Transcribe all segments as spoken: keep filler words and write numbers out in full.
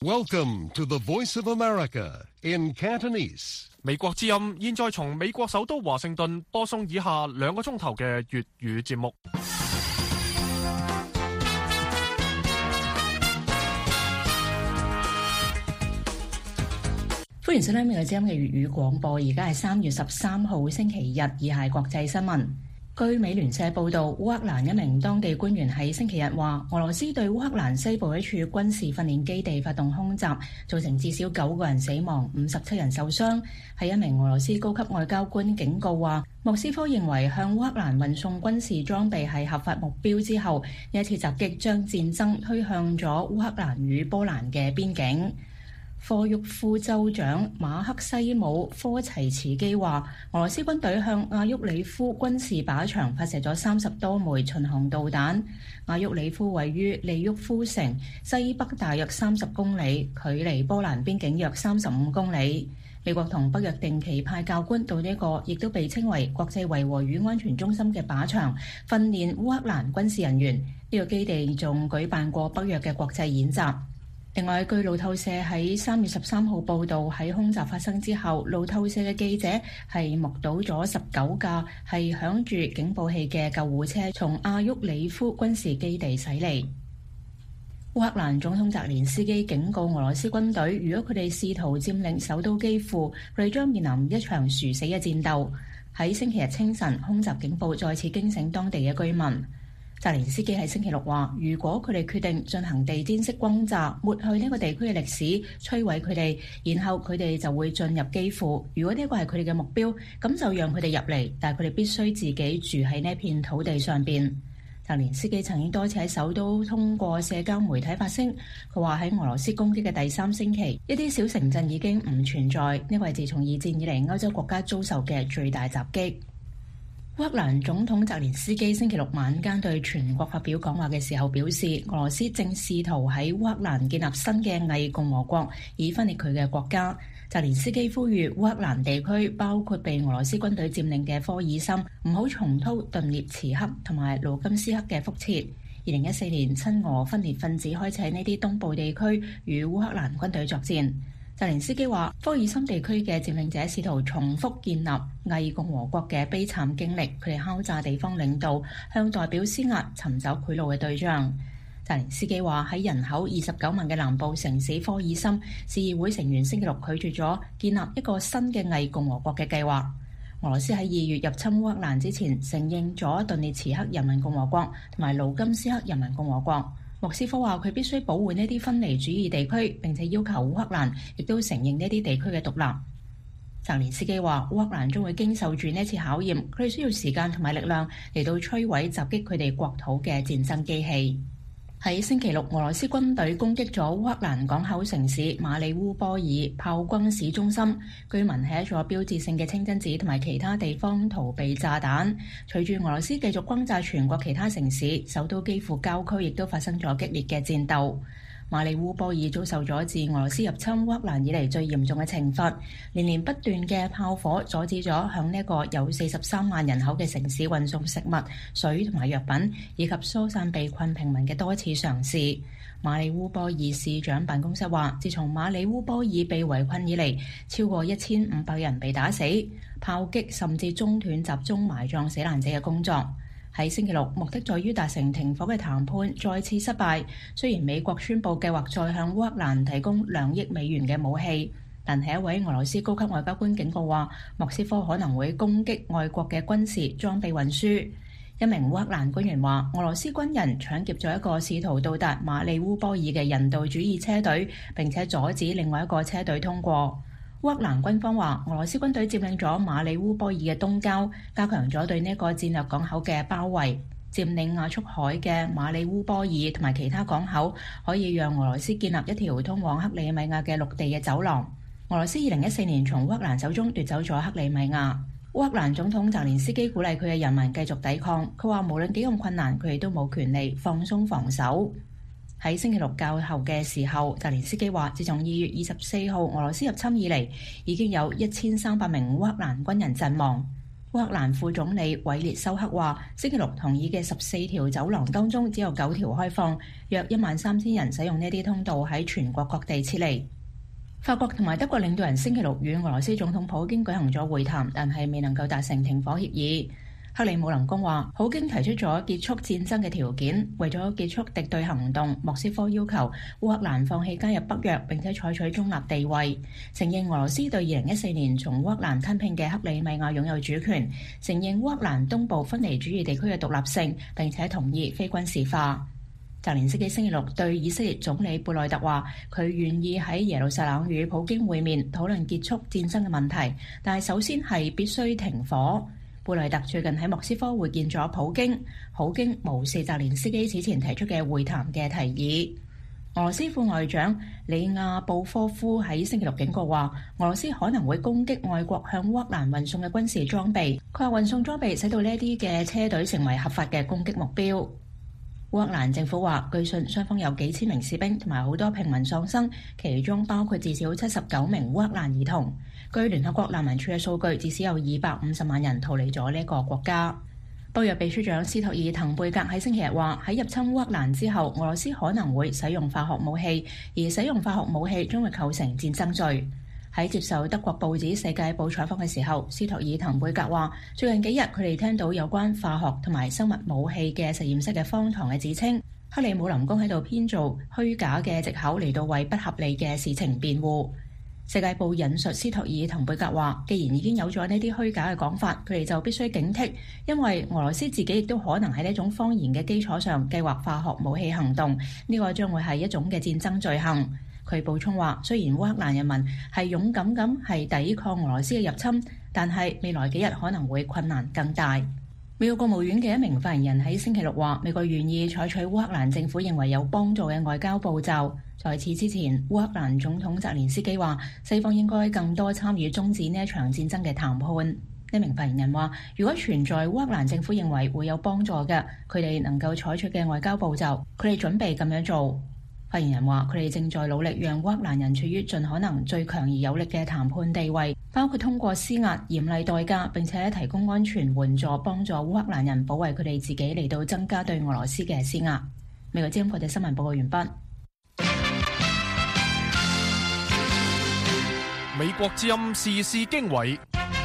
Welcome to the Voice of America in Cantonese. 美國之音現在從美國首都華盛頓播送以下兩個鐘頭嘅粵語節目。 歡迎收聽美國之音嘅粵語廣播，而家係三月十三號星期日，以下係國際新聞。據美聯社報道，烏克蘭一名當地官員喺星期日話，俄羅斯對烏克蘭西部一處軍事訓練基地發動空襲，造成至少九個人死亡，五十七人受傷。係一名俄羅斯高級外交官警告話，莫斯科認為向烏克蘭運送軍事裝備係合法目標之後，呢一次襲擊將戰爭推向咗烏克蘭與波蘭嘅邊境。科沃夫州長馬克西姆科齊茨基話，俄羅斯軍隊向亞沃里夫軍事靶場發射咗三十多枚巡航導彈。亞沃里夫位於利沃夫城西北大約三十公里，距離波蘭邊境約三十五公里。美國同北約定期派教官到呢個亦都被稱為國際維和與安全中心嘅靶場訓練烏克蘭軍事人員。呢個基地仲舉辦過北約嘅國際演習。另外，據路透社喺三月十三號報導，喺空襲發生之後，路透社嘅記者係目睹咗十九架係響住警報器嘅救護車從亞沃里夫軍事基地駛離。烏克蘭總統澤連斯基警告俄羅斯軍隊，如果佢哋試圖佔領首都基輔，佢哋將面臨一場殊死嘅戰鬥。喺星期日清晨，空襲警報再次驚醒當地嘅居民。澤連斯基喺星期六話，如果佢哋決定進行地毯式轟炸，抹去呢個地區嘅歷史，摧毀佢哋，然後佢哋就會進入基輔。如果呢個係佢哋嘅目標，咁就讓佢哋入嚟，但係佢哋必須自己住喺呢片土地上邊。澤連斯基曾經多次喺首都通過社交媒體發聲，佢話喺俄羅斯攻擊嘅第三星期，一啲小城鎮已經唔存在，呢個係自從二戰以嚟歐洲國家遭受嘅最大襲擊。烏克蘭總統澤連斯基星期六晚間對全國發表講話嘅時候表示，俄羅斯正試圖喺烏克蘭建立新嘅偽共和國，以分裂佢嘅國家。澤連斯基呼籲烏克蘭地區，包括被俄羅斯軍隊佔領嘅科爾森，唔好重蹈頓涅茨克同埋盧甘斯克嘅覆轍。二零一四年，親俄分裂分子開始喺呢啲東部地區與烏克蘭軍隊作戰。澤連斯基話，科爾森地區嘅佔領者試圖重複建立偽共和國嘅悲慘經歷，佢哋敲詐地方領導，向代表施壓，尋找賄賂嘅對象。澤連斯基話，喺人口二十九萬嘅南部城市科爾森，市議會成員星期六拒絕咗建立一個新嘅偽共和國嘅計劃。俄羅斯喺二月入侵烏克蘭之前，承認咗頓涅茨克人民共和國同埋盧甘斯克人民共和國。莫斯科話佢必須保護呢啲分離主義地區，並且要求烏克蘭亦都承認呢啲地區嘅獨立。澤連斯基話，烏克蘭將會經受住呢次考驗，佢哋需要時間同埋力量嚟到摧毀襲擊佢哋國土嘅戰爭機器。喺星期六，俄羅斯軍隊攻擊咗烏克蘭港口城市馬里烏波爾炮轟市中心，居民喺一座標誌性嘅清真寺同埋其他地方逃避炸彈。隨住俄羅斯繼續轟炸全國其他城市，首都基輔郊區亦都發生咗激烈嘅戰鬥。馬里烏波爾遭受咗自俄羅斯入侵烏克蘭以嚟最嚴重嘅懲罰，連連不斷嘅炮火阻止咗向呢個有四十三萬人口嘅城市運送食物、水同埋藥品，以及疏散被困平民嘅多次嘗試。馬里烏波爾市長辦公室話，自從馬里烏波爾被圍困以嚟，超過一千五百人被打死，炮擊甚至中斷集中埋葬死難者嘅工作。喺星期六，目的在於達成停火嘅談判再次失敗。雖然美國宣布計劃再向烏克蘭提供兩億美元嘅武器，但係一位俄羅斯高級外交官警告話，莫斯科可能會攻擊外國嘅軍事裝備運輸。一名烏克蘭官員話，俄羅斯軍人搶劫咗一個試圖到達馬里烏波爾嘅人道主義車隊，並且阻止另外一個車隊通過。烏克蘭軍方話，俄羅斯軍隊佔領咗馬里烏波爾嘅東郊，加強咗對呢個戰略港口嘅包圍。佔領亞速海嘅馬里烏波爾同埋其他港口，可以讓俄羅斯建立一條通往克里米亞嘅陸地嘅走廊。俄羅斯二零一四年從烏克蘭手中奪走咗克里米亞。烏克蘭總統澤連斯基鼓勵佢嘅人民繼續抵抗，佢話無論幾咁困難，佢哋都冇權利放鬆防守。喺星期六較後嘅時候，澤連斯基話，自從二月二十四號俄羅斯入侵以嚟，已經有一千三百名烏克蘭軍人陣亡。 烏克蘭副總理韋列修克話，星期六同意嘅十四條走廊當中，只有九條開放，約一萬三千人使用呢啲通道喺全國各地撤離。法國同埋德國領導人星期六與俄羅斯總統普京舉行咗會談，但係未能夠達成停火協議。克里姆林宮話，普京提出咗結束戰爭嘅條件，為咗結束敵對行動，莫斯科要求烏克蘭放棄加入北約，並且採取中立地位，承認俄羅斯對二零一四年從烏克蘭吞併嘅克里米亞擁有主權，承認烏克蘭東部分離主義地區嘅獨立性，並且同意非軍事化。澤連斯基星期六對以色列總理貝內特話，佢願意喺耶路撒冷與普京會面，討論結束戰爭嘅問題，但係首先係必須停火。貝內特最近喺莫斯科會見咗普京，普京無視澤連斯基此前提出嘅會談嘅提議。俄羅斯副外長里亞布科夫喺星期六警告話，俄羅斯可能會攻擊外國向烏克蘭運送嘅軍事裝備。佢話運送裝備使到呢啲嘅車隊成為合法嘅攻擊目標。烏克蘭政府話，據信雙方有幾千名士兵同埋好多平民喪生，其中包括至少七十九名烏克蘭兒童。據聯合國難民署嘅數據，至少有二百五十萬人逃離咗呢個國家。北約秘書長斯托爾滕貝格喺星期日話，喺入侵烏克蘭之後，俄羅斯可能會使用化學武器，而使用化學武器將會構成戰爭罪。喺接受德國報紙《世界報》採訪嘅時候，斯托爾滕貝格話，最近幾日佢哋聽到有關化學同埋生物武器嘅實驗室嘅荒唐嘅指稱，克里姆林宮喺度編造虛假嘅藉口嚟到為不合理嘅事情辯護。世界報引述斯托爾滕貝格話，既然已經有咗呢啲虛假嘅講法，佢哋就必須警惕，因為俄羅斯自己亦都可能喺呢種謊言嘅基礎上計劃化學武器行動，呢個將會係一種嘅戰爭罪行。佢補充話，雖然烏克蘭人民係勇敢咁係抵抗俄羅斯嘅入侵，但係未來幾日可能會困難更大。美國國務院嘅一名發言人喺星期六話，美國願意採取烏克蘭政府認為有幫助嘅外交步驟。在此之前，烏克蘭總統澤連斯基話，西方應該更多參與終止呢一場戰爭嘅談判。呢名發言人話，如果存在烏克蘭政府認為會有幫助嘅，佢哋能夠採取嘅外交步驟，佢哋準備咁樣做。發言人話，佢哋正在努力讓烏克蘭人處於盡可能最強而有力嘅談判地位，包括通過施壓、嚴厲代價，並且提供安全援助，幫助烏克蘭人保衛佢哋自己，嚟到增加對俄羅斯嘅施壓。美國之音國際新聞報告完畢。 美國之音時事經緯，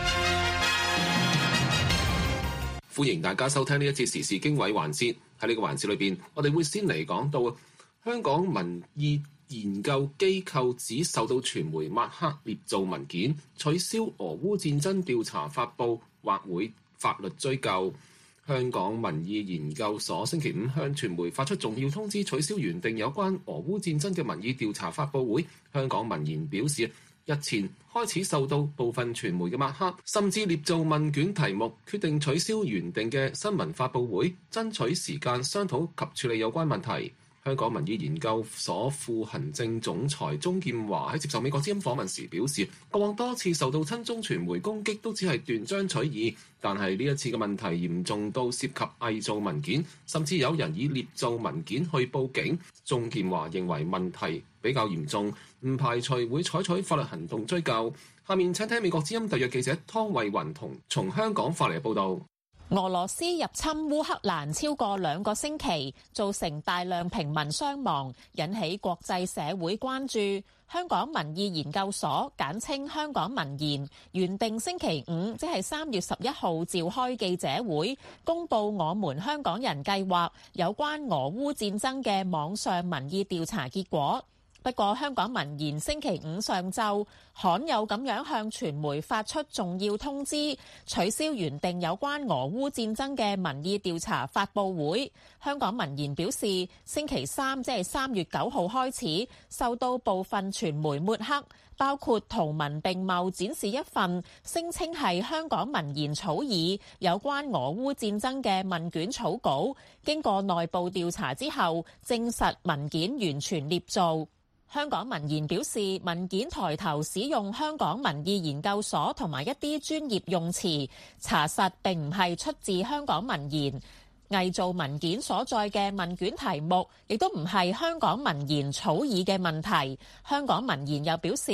歡迎大家收聽呢一節時事經緯環節。喺呢個環節裏邊，我哋會先嚟講到香港民意研究機構指受到傳媒抹黑捏造文件，取消俄烏戰爭調查發布，或會法律追究。香港民意研究所星期五向傳媒發出重要通知，取消原定有關俄烏戰爭嘅民意調查發布會。香港民研表示，日前開始受到部分傳媒嘅抹黑，甚至捏造問卷題目，決定取消原定嘅新聞發布會，爭取時間商討及處理有關問題。香港民意研究所副行政總裁鍾劍華喺接受美國之音訪問時表示，過往多次受到親中傳媒攻擊都只係斷章取義，但係呢一次嘅問題嚴重到涉及偽造文件，甚至有人以捏造文件去報警。鍾劍華認為問題比較嚴重，唔排除會採取法律行動追究。下面請聽美國之音特約記者湯慧雲同從香港發嚟嘅報導。 俄羅斯入侵烏克蘭超過兩個星期，造成大量平民傷亡，引起國際社會關注。香港民意研究所簡稱香港民研，原定星期五即係三月十一號召開記者會，公佈我們香港人計劃有關俄烏戰爭嘅網上民意調查結果。不過，香港民研星期五上晝罕有咁樣向傳媒發出重要通知，取消原定有關俄烏戰爭嘅民意調查發佈會。香港民研表示，星期三即係三月九號開始，受到部分傳媒抹黑，包括圖文並茂展示一份聲稱係香港民研草擬有關俄烏戰爭嘅問卷草稿，經過內部調查之後，證實文件完全捏造。香港民研表示，文件抬頭使用香港民意研究所同埋一啲專業用詞，查實並唔係出自香港民研。偽造文件所在嘅問卷題目，亦都唔係香港民研草擬嘅問題。香港民研又表示，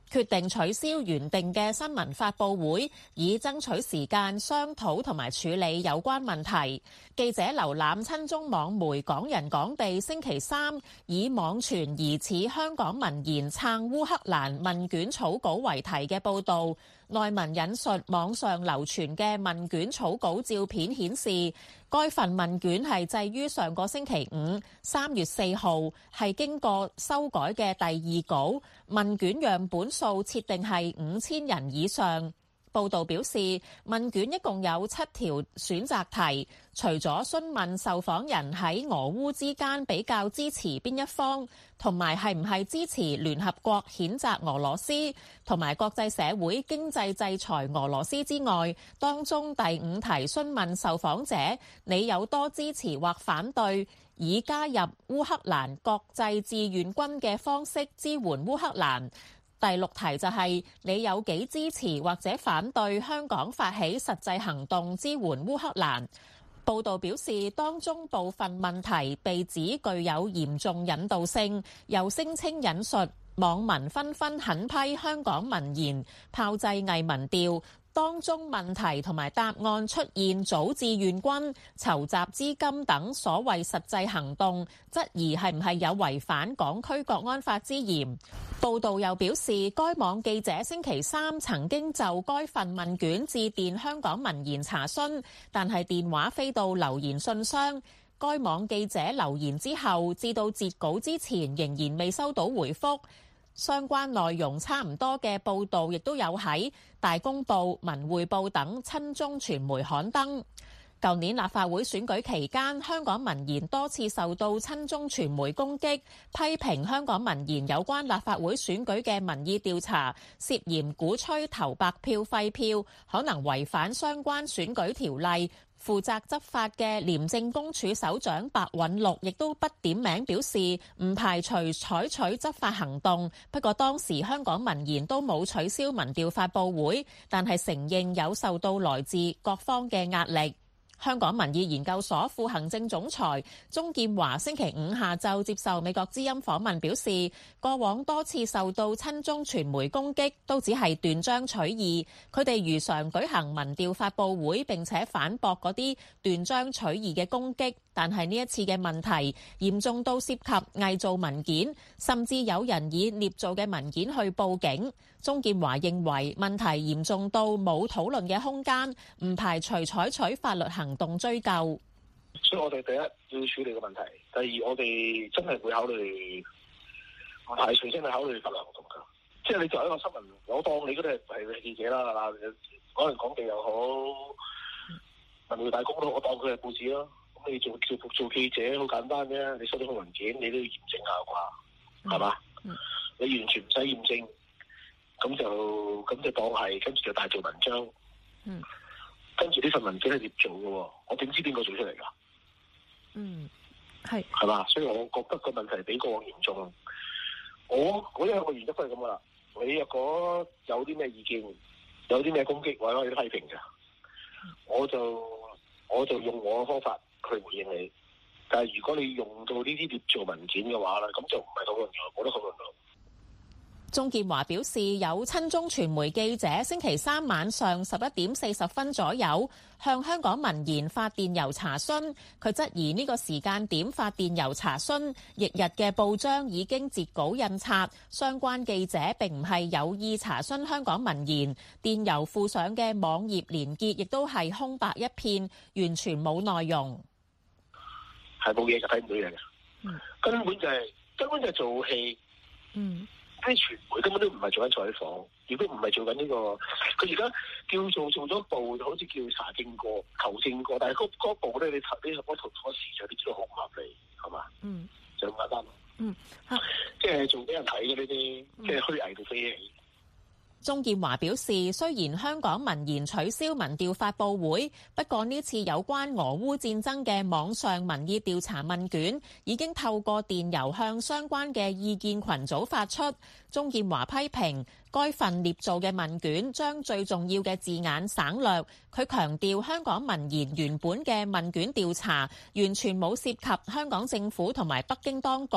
決定取消原定嘅新聞發佈會，以爭取時間商討同埋處理有關問題。記者瀏覽親中網媒港人港地星期三以網傳疑似香港民研撐烏克蘭問卷草稿為題嘅報導，內文引述網上流傳嘅問卷草稿照片顯示，該份問卷係製於上個星期五三月四號，係經過修改嘅第二稿，問卷樣本數設定係五千人以上。報道表示，問卷一共有七條選擇題，除咗詢問受訪人喺俄烏之間比較支持邊一方，同埋係唔係支持聯合國譴責俄羅斯，同埋國際社會經濟制裁俄羅斯之外，當中第五題詢問受訪者你有多支持或反對以加入烏克蘭國際志願軍嘅方式支援烏克蘭。第六題就係你有幾支持或者反對香港發起實際行動支援烏克蘭。報道表示，當中部分問題被指具有嚴重引導性，又聲稱引述網民紛紛狠批香港民研炮製偽民調。當中問題同埋答案出現組志願軍、籌集資金等所謂實際行動，質疑係唔係有違反港區國安法之嫌。報道又表示，該網記者星期三曾經就該份問卷致電香港民研查詢，但係電話飛到留言信箱。該網記者留言之後，至到截稿之前仍然未收到回覆。相關內容差唔多嘅報導亦都有喺大公報、文匯報等親中傳媒刊登。舊年立法會選舉期間，香港民研多次受到親中傳媒攻擊，批評香港民研有關立法會選舉嘅民意調查涉嫌鼓吹投白票廢票，可能違反相關選舉條例。負責執法嘅廉政公署首長白韞六亦都不點名表示，唔排除採取執法行動。不過當時香港民研都冇取消民調發佈會，但係承認有受到來自各方嘅壓力。香港民意研究所副行政總裁鍾劍華星期五下晝接受美國之音訪問表示，過往多次受到親中傳媒攻擊都只係斷章取義，佢哋如常舉行民調發佈會並且反駁嗰啲斷章取義嘅攻擊，但係呢一次嘅問題嚴重到涉及偽造文件，甚至有人以捏造嘅文件去報警。鍾劍華認為問題嚴重到冇討論嘅空間，唔排除採取法律行動追究。 所以我哋第一要處理個問題，第二我哋真係會考慮，唔排除真係考慮法律行動㗎。即係你作為一個新聞，我當你嗰啲係記者啦，嗱，講人講地又好，文匯大公都好，我當佢係報紙咯。咁你做做做記者好簡單啫，你收到個文件，你都要驗證下啩，係嘛？嗯、你完全唔使驗證。咁就咁就當係，跟住就大做文章。嗯，跟住呢份文件係點做嘅喎？我點知邊個做出嚟㗎？嗯，係係嘛？所以我覺得個問題比過往嚴重。我我有個原則都係咁噶啦。你若果有啲咩意見，有啲咩攻擊或者有啲批評嘅，我就我就用我嘅方法去回應你。但係如果你用到呢啲捏造文件嘅話咧，咁就唔係討論咗，冇得討論到。 鍾劍華表示，有親中傳媒記者星期三晚上十一點四十分左右向香港民研發電郵查詢，佢質疑呢個時間點發電郵查詢，翌日嘅報章已經截稿印刷，相關記者並唔係有意查詢香港民研，電郵附上嘅網頁連結亦都係空白一片，完全冇內容， 係冇嘢就睇唔到嘢嘅，嗯，根本就係、是、根本就係做戲，嗯。啲傳媒根本都唔係做緊採訪，亦都唔係做緊呢個。佢而家叫做做咗部，好似叫查證過、求證過，但係嗰嗰部咧，你頭呢嗰套嗰時就你知道好唔合理，係嘛？嗯，就咁簡單。嗯，即係做俾人睇嘅呢啲，即係虛偽到飛起。 鍾劍華表示，雖然香港民研取消民調發佈會，不過呢次有關俄烏戰爭嘅網上民意調查問卷已經透過電郵向相關嘅意見群組發出。鍾劍華批評該份捏造嘅問卷將最重要嘅字眼省略。佢強調香港民研原本嘅問卷調查完全冇涉及香港政府同埋北京當局，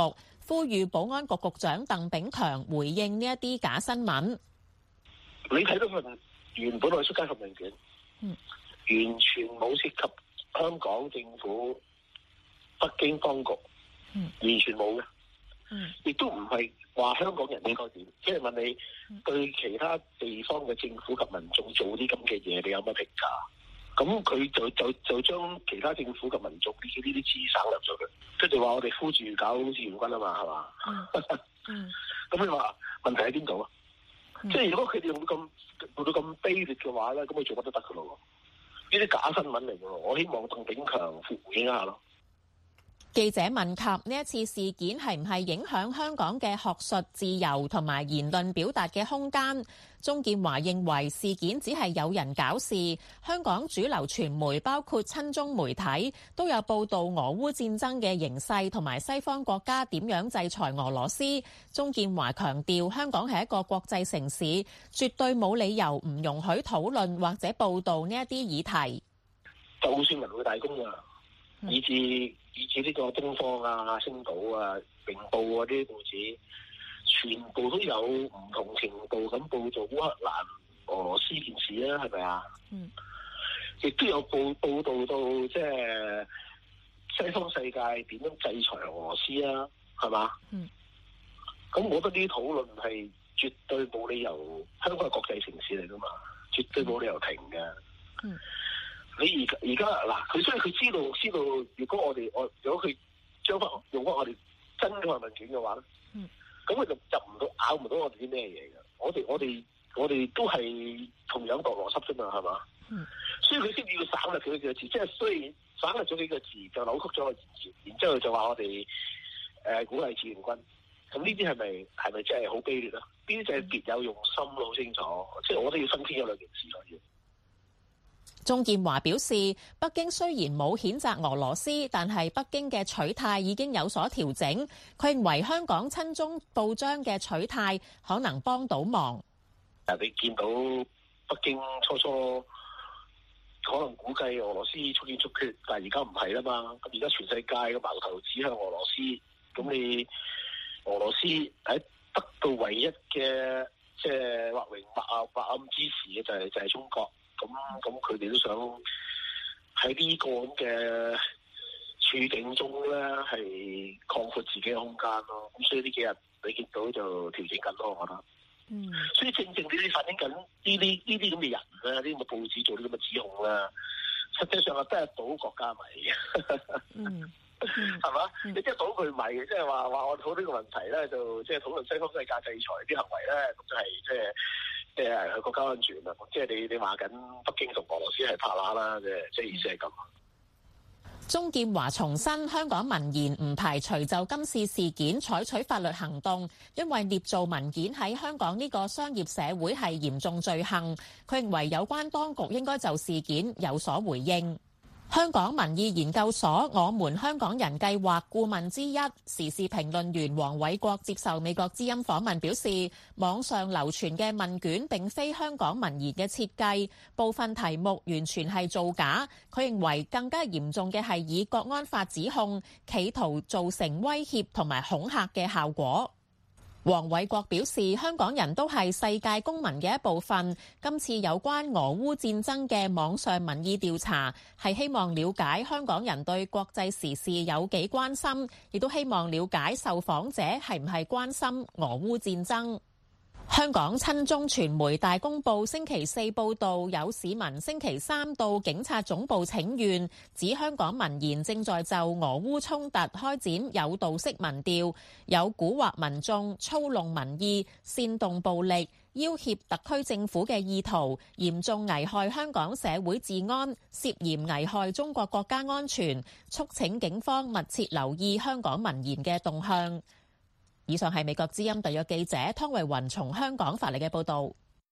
呼籲保安局局長鄧炳強回應呢一啲假新聞。 你睇到份原本我出街份文件，嗯，完全冇涉及香港政府、北京當局，嗯，完全冇嘅，嗯，亦都唔係話香港人應該點，即係問你對其他地方嘅政府及民眾做啲咁嘅嘢，你有乜評價？咁佢就就就將其他政府及民眾呢啲呢啲字省略咗佢，跟住話我哋呼住搞志願軍啊嘛，係嘛？嗯，咁你話問題喺邊度啊？嗯、即係如果佢哋用到咁做到咁卑劣嘅話咧，咁佢做乜都得噶咯？呢啲假新聞嚟嘅，我希望鄧炳強回應一下咯。 記者問及呢一次事件係唔係影響香港嘅學術自由同埋言論表達嘅空間，鍾建華認為事件只係有人搞事。香港主流傳媒包括親中媒體都有報導俄烏戰爭嘅形勢同埋西方國家點樣制裁俄羅斯。鍾建華強調香港係一個國際城市，絕對冇理由唔容許討論或者報導呢一啲議題。 就算文匯大公啊，以至以至呢個東方啊、星島啊、明報啊啲報紙，全部都有唔同程度咁報導烏克蘭、俄羅斯件事啊，係咪啊？嗯。亦都有報報導到即係西方世界點樣制裁俄羅斯啊，係嘛？嗯。咁我覺得呢啲討論係絕對冇理由，香港係國際城市嚟噶嘛，絕對冇理由停嘅。嗯。你而而家嗱，佢所以佢知道知道，如果我哋我如果佢將翻用翻我哋真嘅份文件嘅話咧，咁佢、嗯、就入唔到咬唔到我哋啲咩嘢嘅。我哋我哋我哋都係同樣個邏輯啫嘛，係嘛？嗯、所以佢先至要省略佢幾個字，即係雖然省略咗幾個字，就扭曲咗個言詞，然之後就話我哋誒、呃、鼓勵志願軍。咁呢啲係咪係咪真係好卑劣啊？呢啲就係別有用心咯，好清楚。即係我都要分清咗兩件事咯。要。 鍾建華表示，北京雖然冇譴責俄羅斯，但係北京嘅取態已經有所調整。佢認為香港親中報章嘅取態可能幫到忙。 誒，你見到北京初初可能估計俄羅斯速戰速決，但係而家唔係啦嘛。咁而家全世界嘅矛頭指向俄羅斯，咁你俄羅斯喺得到唯一嘅即係或榮或暗或暗支持嘅就係就係中國。咁咁佢哋都想喺呢個咁嘅處境中咧，係擴闊自己嘅空間咯。咁所以呢幾日你見到就調整緊咯，我覺得。嗯。所以正正呢啲反映緊呢啲呢啲咁嘅人咧，呢啲咁嘅報紙做啲咁嘅指控咧，實際上係得到國家迷嘅。嗯。係嘛？你即係倒佢迷，即係話話我討論呢個問題咧，就即係討論西方世界制裁啲行為咧，咁就係即係。即係佢國家安全啊！即係你你話緊北京同俄羅斯係拍乸啦，即係即係意思係咁。 鍾建華重申，香港民研唔排除就今次事件採取法律行動，因為捏造文件喺香港呢個商業社會係嚴重罪行。佢認為有關當局應該就事件有所回應。香港民意研究所我們香港人計劃顧問之一、時事評論員黃偉國接受美國之音訪問表示，網上流傳嘅問卷並非香港民研嘅設計，部分題目完全係造假。佢認為更加嚴重嘅係以國安法指控，企圖造成威脅同埋恐嚇嘅效果。黃偉國表示，香港人都係世界公民嘅一部分。今次有關俄烏戰爭嘅網上民意調查，係希望了解香港人對國際時事有幾關心，亦都希望了解受訪者係唔係關心俄烏戰爭。香港親中傳媒大公報星期四報道，有市民星期三到警察總部請願，指香港民研正在就俄烏衝突開展有道式民調，有蠱惑民眾、操弄民意、煽動暴力、要挾特區政府嘅意圖，嚴重危害香港社會治安，涉嫌危害中國國家安全，促請警方密切留意香港民研嘅動向。以上係美國之音特約記者湯慧雲從香港發嚟嘅報導。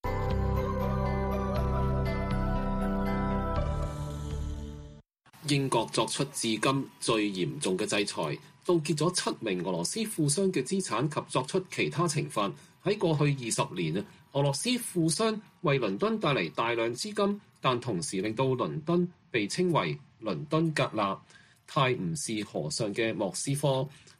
英國作出至今最嚴重嘅制裁，凍結咗七名俄羅斯富商嘅資產及作出其他懲罰。喺過去二十年啊，俄羅斯富商為倫敦帶嚟大量資金，但同時令到倫敦被稱為倫敦格納、泰晤士河上嘅莫斯科。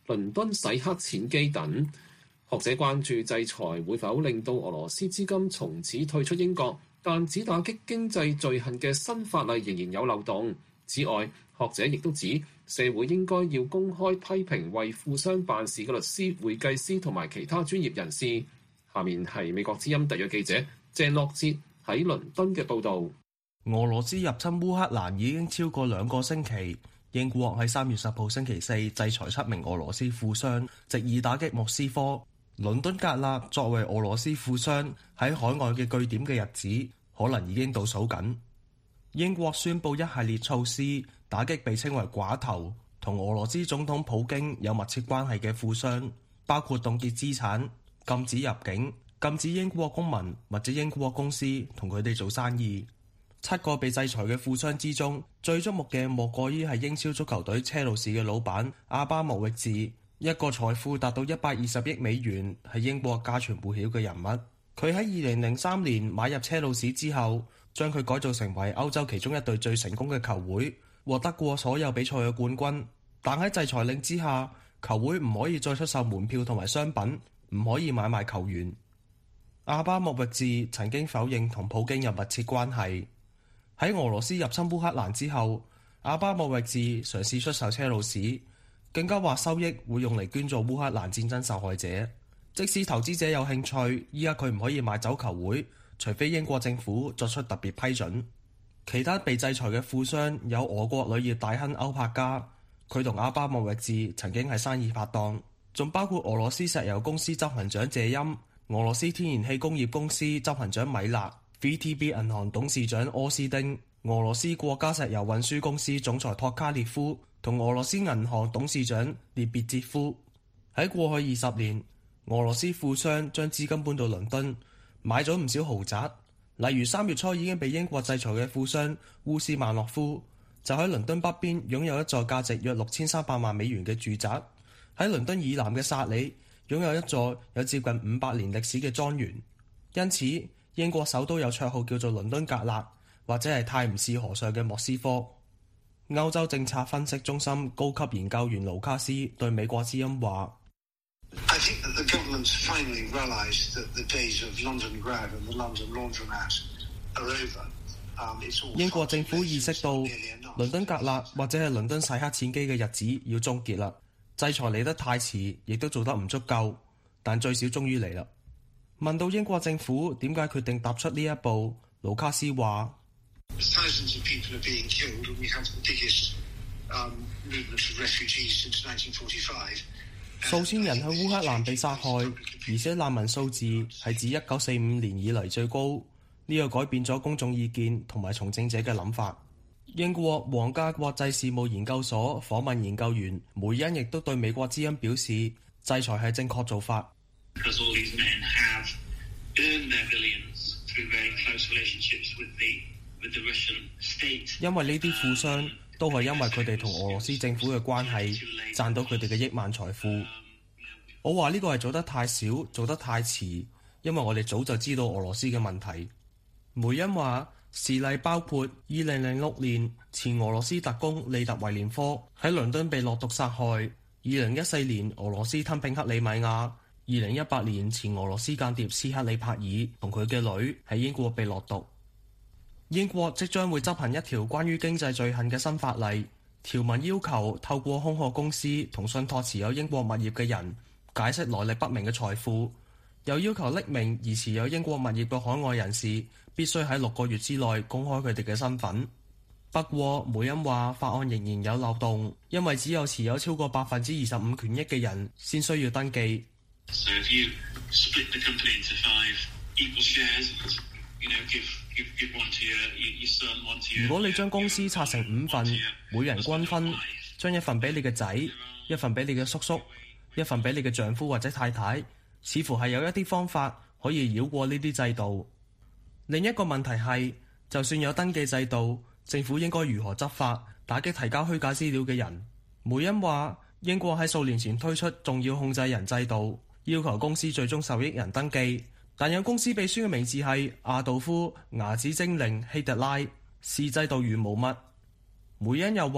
倫敦洗黑錢機等。學者關注制裁會否令到俄羅斯資金從此退出英國，但指打擊經濟罪行嘅新法例仍然有漏洞。此外，學者亦都指社會應該要公開批評為富商辦事嘅律師、會計師同埋其他專業人士。下面係美國之音特約記者鄭樂哲喺倫敦嘅報導。 俄羅斯入侵烏克蘭已經超過兩個星期，英國喺三月十號星期四制裁七名俄羅斯富商，藉以打擊莫斯科。倫敦格勒作為俄羅斯富商喺海外嘅據點嘅日子，可能已經倒數緊。英國宣布一系列措施，打擊被稱為寡頭同俄羅斯總統普京有密切關係嘅富商，包括凍結資產、禁止入境、禁止英國公民或者英國公司同佢哋做生意。七個被制裁嘅富商之中，最矚目嘅莫過於係英超足球隊車路士嘅老闆阿巴莫域治，一個財富達到一百二十億美元，係英國家傳戶曉嘅人物。佢喺二零零三年買入車路士之後，將佢改造成為歐洲其中一隊最成功嘅球會，獲得過所有比賽嘅冠軍。但喺制裁令之下，球會唔可以再出售門票同埋商品，唔可以買賣球員。阿巴莫域治曾經否認同普京有密切關係。喺俄羅斯入侵烏克蘭之後，阿巴莫域治嘗試出售車路士，更加話收益會用嚟捐助烏克蘭戰爭受害者。即使投資者有興趣，依家佢唔可以買走球會，除非英國政府作出特別批准。其他被制裁嘅富商有俄國鋁業大亨歐柏加，佢同阿巴莫域治曾經係生意拍檔，仲包括俄羅斯石油公司執行長謝欽、俄羅斯天然氣工業公司執行長米勒、V T B 銀行董事長柯斯丁、俄羅斯國家石油運輸公司總裁托卡列夫同俄羅斯銀行董事長列別捷夫。喺過去二十年，俄羅斯富商將資金搬到倫敦，買咗唔少豪宅。例如三月初已經被英國制裁嘅富商烏斯曼諾夫，就喺倫敦北邊擁有一座價值約六千三百萬美元嘅住宅。喺倫敦以南嘅薩里擁有一座有接近五百年歷史嘅莊園。因此，英國首都有綽號叫做倫敦格勒，或者係泰晤士河上嘅莫斯科。歐洲政策分析中心高級研究員盧卡斯對美國之音話：英國政府意識到倫敦格勒或者係倫敦洗黑錢機嘅日子要終結啦。制裁嚟得太遲，亦都做得唔足夠，但最少終於嚟啦。問到英國政府點解決定踏出呢一步，盧卡斯話：數千人喺烏克蘭被殺害，而且難民數字係自一九四五年以嚟最高。呢個改變咗公眾意見同埋從政者嘅諗法。英國皇家國際事務研究所訪問研究員梅恩亦都對美國之音表示，制裁係正確做法。因為呢啲富商都係因為佢哋同俄羅斯政府嘅關係賺到佢哋嘅億萬財富。我話呢個係做得太少，做得太遲，因為我哋早就知道俄羅斯嘅問題。梅恩話事例包括二零零六年前俄羅斯特工利特維連科喺倫敦被落毒殺害，二零一四年俄羅斯吞併克里米亞，二零一八年前俄羅斯間諜斯克里帕爾同佢嘅女喺英國被落毒。英國即將會執行一條關於經濟罪行嘅新法例，條文要求透過空殼公司同信託持有英國物業嘅人解釋來歷不明嘅財富，又要求匿名而持有英國物業嘅海外人士必須喺六個月之內公開佢哋嘅身份。不過梅恩話法案仍然有漏洞，因為只有持有超過百分之二十五權益嘅人先需要登記。So if you split the company into five equal shares, you know, give, give, give one to your, your son, one to your... 如果你將公司拆成五份，每人均分，將一份俾你嘅仔，一份俾你嘅叔叔，一份俾你嘅丈夫或者太太，似乎係有一啲方法可以繞過呢啲制度。另一個問題係，就算有登記制度，政府應該如何執法，打擊提交虛假資料嘅人？梅恩話，英國喺數年前推出重要控制人制度，要求公司最終受益人登記，但有公司秘書嘅名字係阿道夫牙子精靈希特拉，視制度如無物。梅恩又話，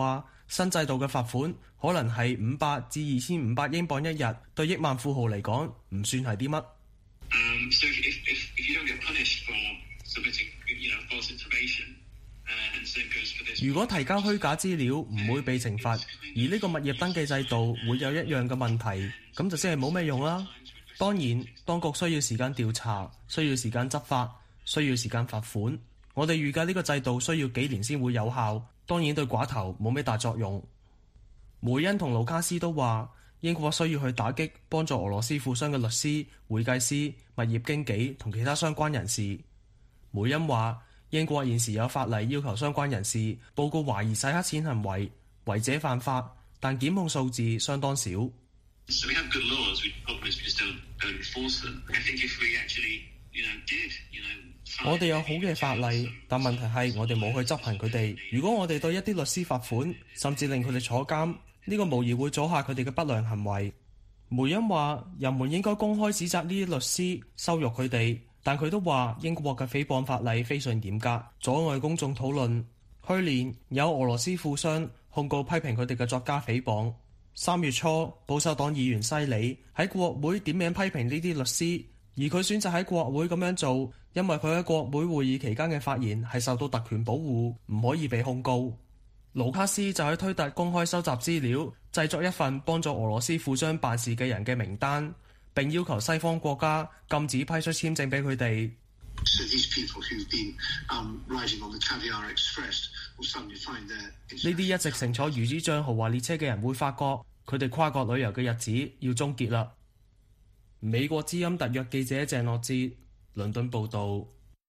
新制度嘅罰款可能係五百至二千五百英鎊一日，對億萬富豪嚟講唔算係啲乜。 Um, so if, if, if you don't get punished for submitting, you know, false information, uh, and same goes for this. 如果提交虛假資料唔會被懲罰，而呢個物業登記制度會有一樣嘅問題，咁就真係冇咩用啦。當然，當局需要時間調查，需要時間執法，需要時間罰款。我哋預計呢個制度需要幾年先會有效，當然對寡頭冇咩大作用。梅恩同盧卡斯都話，英國需要去打擊幫助俄羅斯富商嘅律師、會計師、物業經紀同其他相關人士。梅恩話，英國現時有法例要求相關人士報告懷疑洗黑錢行為，違者犯法，但檢控數字相當少。 So we have good laws, we just don't, don't enforce them. I think if we actually, you know, did, you know, 我哋有好嘅法例，但問題係我哋冇去執行佢哋。如果我哋對一啲律師罰款，甚至令佢哋坐監，呢個無疑會阻下佢哋嘅不良行為。梅恩話，人們應該公開指責呢啲律師，羞辱佢哋，但佢都話英國嘅誹謗法例非常嚴格，阻礙公眾討論。去年有俄羅斯富商控告批評佢哋嘅作家誹謗。三月初，保守黨議員西里喺國會點名批評呢啲律師，而佢選擇喺國會咁樣做，因為佢喺國會會議期間嘅發言係受到特權保護，唔可以被控告。盧卡斯就喺推特公開收集資料，製作一份幫助俄羅斯富商辦事嘅人嘅名單，並要求西方國家禁止批出簽證俾佢哋。呢啲一直乘坐魚子醬豪華列車嘅人會發覺，佢哋跨國旅遊嘅日子要終結啦。美國之音特約記者鄭樂志，倫敦報導。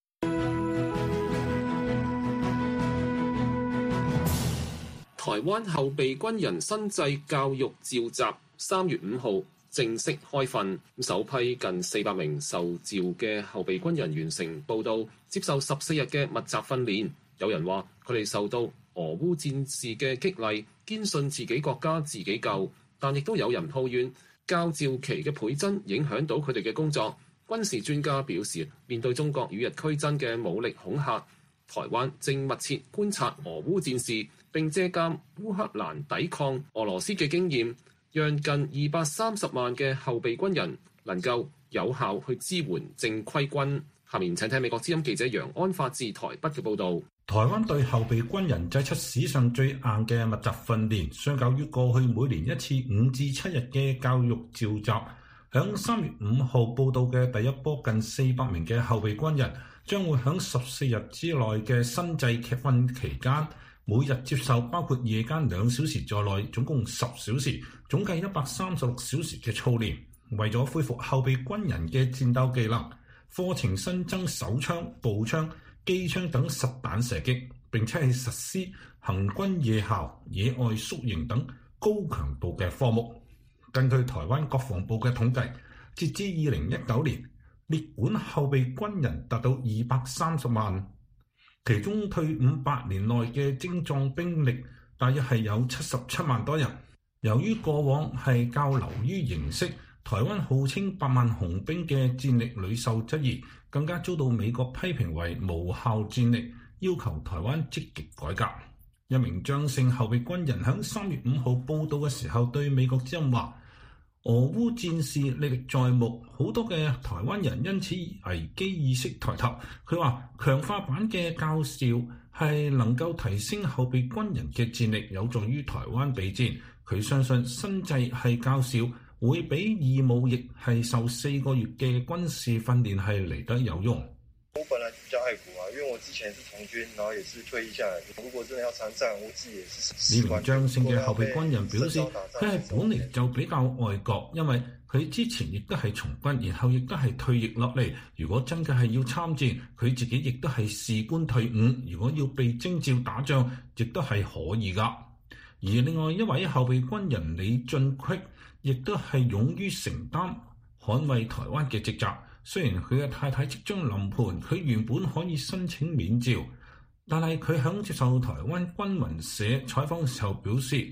台灣後備軍人新制教育召集三月五號正式開訓，首批近四百名受召嘅後備軍人完成報到，接受十四日嘅密集訓練。有人話佢哋受到俄烏戰事嘅激勵，堅信自己國家自己救，但亦都有人抱怨教召期嘅倍增影響到佢哋嘅工作。軍事專家表示，面對中國與日俱增嘅武力恐嚇，台灣正密切觀察俄烏戰事，並借鑑烏克蘭抵抗俄羅斯嘅經驗，讓近二百三十萬嘅後備軍人能夠有效去支援正規軍。下面請聽美國之音記者楊安發自台北嘅報導。 台灣對後備軍人祭出史上最硬嘅密集訓練，相較於過去每年一次五至七日嘅教育召集，響三月五號報到嘅第一波近四百名嘅後備軍人，將會響十四日之內嘅新制劇訓期間，每日接受包括夜間兩小時在內，總共十小時，總計一百三十六小時嘅操練。為咗恢復後備軍人嘅戰鬥技能，課程新增手槍、步槍、機槍等實彈射擊，並且係實施行軍夜校、野外宿營等高強度嘅科目。根據台灣國防部嘅統計，截至二零一九年，列管後備軍人達到二百三十萬，其中退伍八年內嘅精壯兵力大約係有七十七萬多人。由於過往係較流於形式，台灣號稱百萬雄兵嘅戰力屢受質疑，更加遭到美國批評為無效戰力，要求台灣積極改革。一名張姓後備軍人喺三月五號報到嘅時候，對美國之音話：俄烏戰事歷歷在目，好多嘅台灣人因此危機意識抬頭。佢話強化版嘅教召係能夠提升後備軍人嘅戰力，有助於台灣備戰。佢相信新制係教召會比義務役係受四個月嘅軍事訓練係嚟得有用。 我本來比較愛國啊，因為我之前是從軍，然後也是退役下來。如果真的要參戰，我自己也是。 呢名張姓嘅後備軍人表示，佢係本嚟就比較愛國，因為佢之前亦都係從軍，然後亦都係退役落嚟。如果真嘅係要參戰，佢自己亦都係士官退伍。如果要被徵召打仗，亦都係可以㗎。而另外一位後備軍人李進闢，亦都係勇於承擔捍衛台灣嘅職責。雖然佢嘅太太即將臨盆，佢原本可以申請免召，但係佢響接受台灣軍民社採訪嘅時候表示，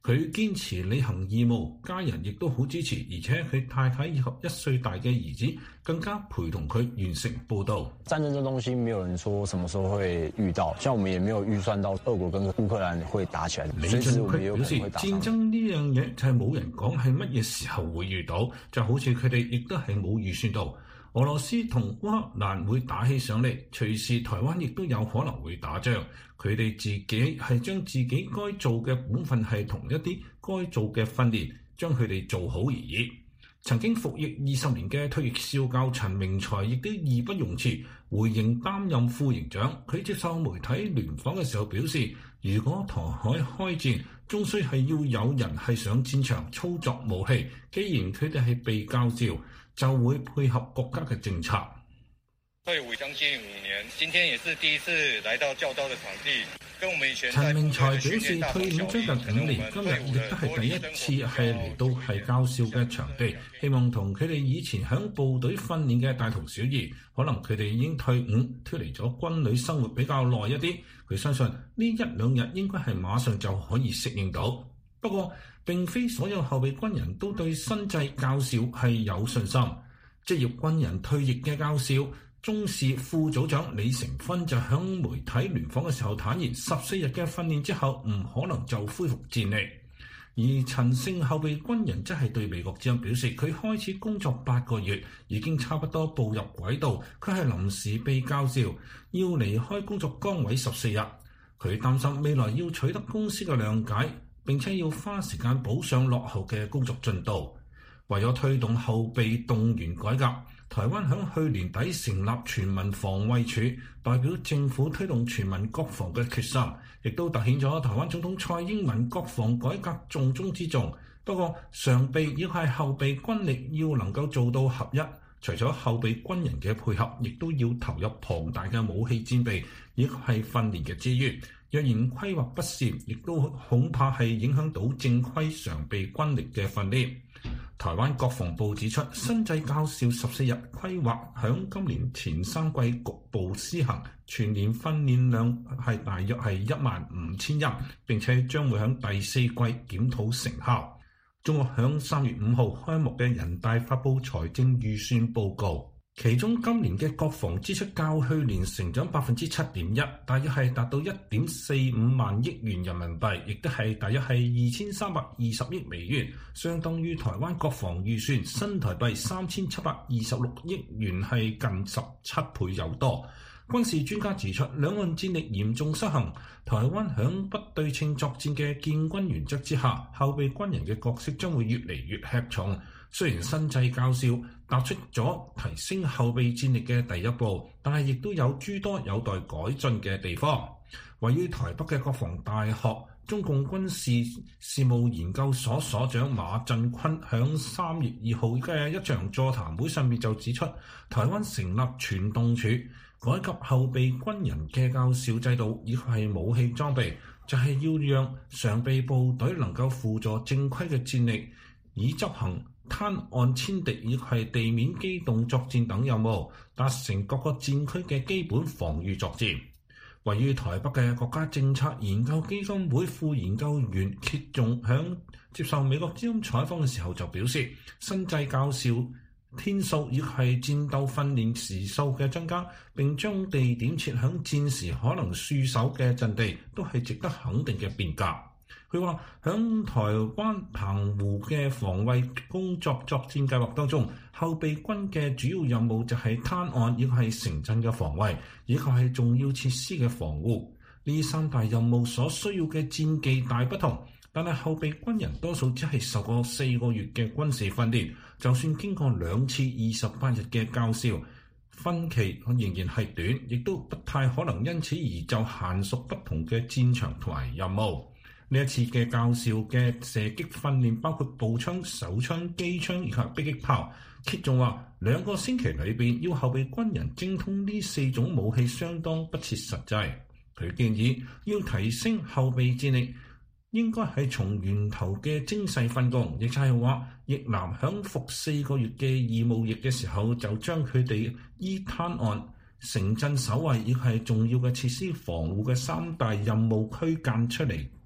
佢堅持履行義務，家人亦都好支持，而且佢太太以及一歲大嘅兒子更加陪同佢完成報道。 戰爭這東西沒有人說什麼時候會遇到，像我們也沒有預算到俄國跟烏克蘭會打起來。 李進佢表示，戰爭呢樣嘢就係冇人講係乜嘢時候會遇到，就好似佢哋亦都係冇預算到俄羅斯同烏克蘭會打起上嚟，隨時台灣亦都有可能會打仗。佢哋自己係將自己該做嘅本分係同一啲該做嘅訓練，將佢哋做好而已。曾經服役二十年嘅退役少校陳明才亦都義不容辭回應擔任副營長。佢接受媒體聯訪嘅時候表示，如果台海開戰，終須係要有人係上戰場操作武器。既然佢哋係被教召，就會配合國家嘅政策。 退伍將近五年，今天也是第一次來到教招的場地，跟我們以前陳明才表示，退伍將近五年，今日亦都係第一次係嚟到係教召嘅場地，希望同佢哋以前響部隊訓練嘅大同小異。可能佢哋已經退伍，脫離咗軍旅生活比較耐一啲，佢相信呢一兩日應該係馬上就可以適應到。不過，並非所有後備軍人都對新制教召係有信心。職業軍人退役嘅教召中士副組長李成芬就向媒體聯訪嘅時候坦言，十四日嘅訓練之後唔可能就恢復戰力。而陳姓後備軍人則係對美國之音表示，佢開始工作八個月，已經差不多步入軌道。佢係臨時被教召，要離開工作崗位十四日。佢擔心未來要取得公司嘅諒解，並且要花時間補上落後嘅工作進度。為咗推動後備動員改革，台灣響去年底成立全民防衛處，代表政府推動全民國防嘅決心，亦都凸顯咗台灣總統蔡英文國防改革重中之重。不過，常備要係後備軍力要能夠做到合一，除咗後備軍人嘅配合，亦都要投入龐大嘅武器戰備，亦係訓練嘅資源。若然規劃不善，亦都恐怕係影響到正規常備軍力嘅訓練。台灣國防部指出，新制教召十四日規劃響今年前三季局部施行，全年訓練量係大約係一萬五千人，並且將會響第四季檢討成效。中國響三月五號開幕嘅人大發布財政預算報告。其中今年嘅國防支出較去年成長百分之七點一，大約係達到一點四五萬億元人民幣，亦都係大約係二千三百二十億美元，相當於台灣國防預算新台幣三千七百二十六億元，係近十七倍有多。軍事專家指出，兩岸戰力嚴重失衡，台灣響不對稱作戰嘅建軍原則之下，後備軍人嘅角色將會越嚟越吃重。雖然新制教召踏出咗提升後備戰力嘅第一步，但係亦都有諸多有待改進嘅地方。位於台北嘅國防大學中共軍事事務研究所所長馬振坤響三月二號嘅一場座談會上面就指出，台灣成立全動處，改革後備軍人嘅教召制度，以及係武器裝備，就係、是、要讓常備部隊能夠輔助正規嘅戰力，以執行灘岸殲敵以及係地面機動作戰等任務，達成各個戰區嘅基本防禦作戰。位於台北嘅國家政策研究基金會副研究員揭仲響接受美國之音採訪嘅時候就表示，新制教召天數亦係戰鬥訓練時數嘅增加，並將地點設響戰時可能戍守嘅陣地，都係值得肯定嘅變革。佢話響台灣澎湖嘅防衛工作作戰計劃當中，後備軍嘅主要任務就係灘岸，亦係城鎮嘅防衛，以及係重要設施嘅防護。呢三大任務所需要嘅戰技大不同，但係後備軍人多數只係受過四個月嘅軍事訓練，就算經過兩次二十八日嘅教召，分期仍然係短，亦都不太可能因此而就嫻熟不同嘅戰場同埋任務。呢一次嘅教召嘅射擊訓練包括步槍、手槍、機槍以及迫擊炮。揭仲話兩個星期裏邊要後備軍人精通呢四種武器相當不切實際。佢建議要提升後備戰力，應該係從源頭嘅精細分工，亦就係話役男響服四個月嘅義務役嘅時候，就將佢哋依灘岸、城鎮守衛亦係重要嘅設施防護嘅三大任務區間出嚟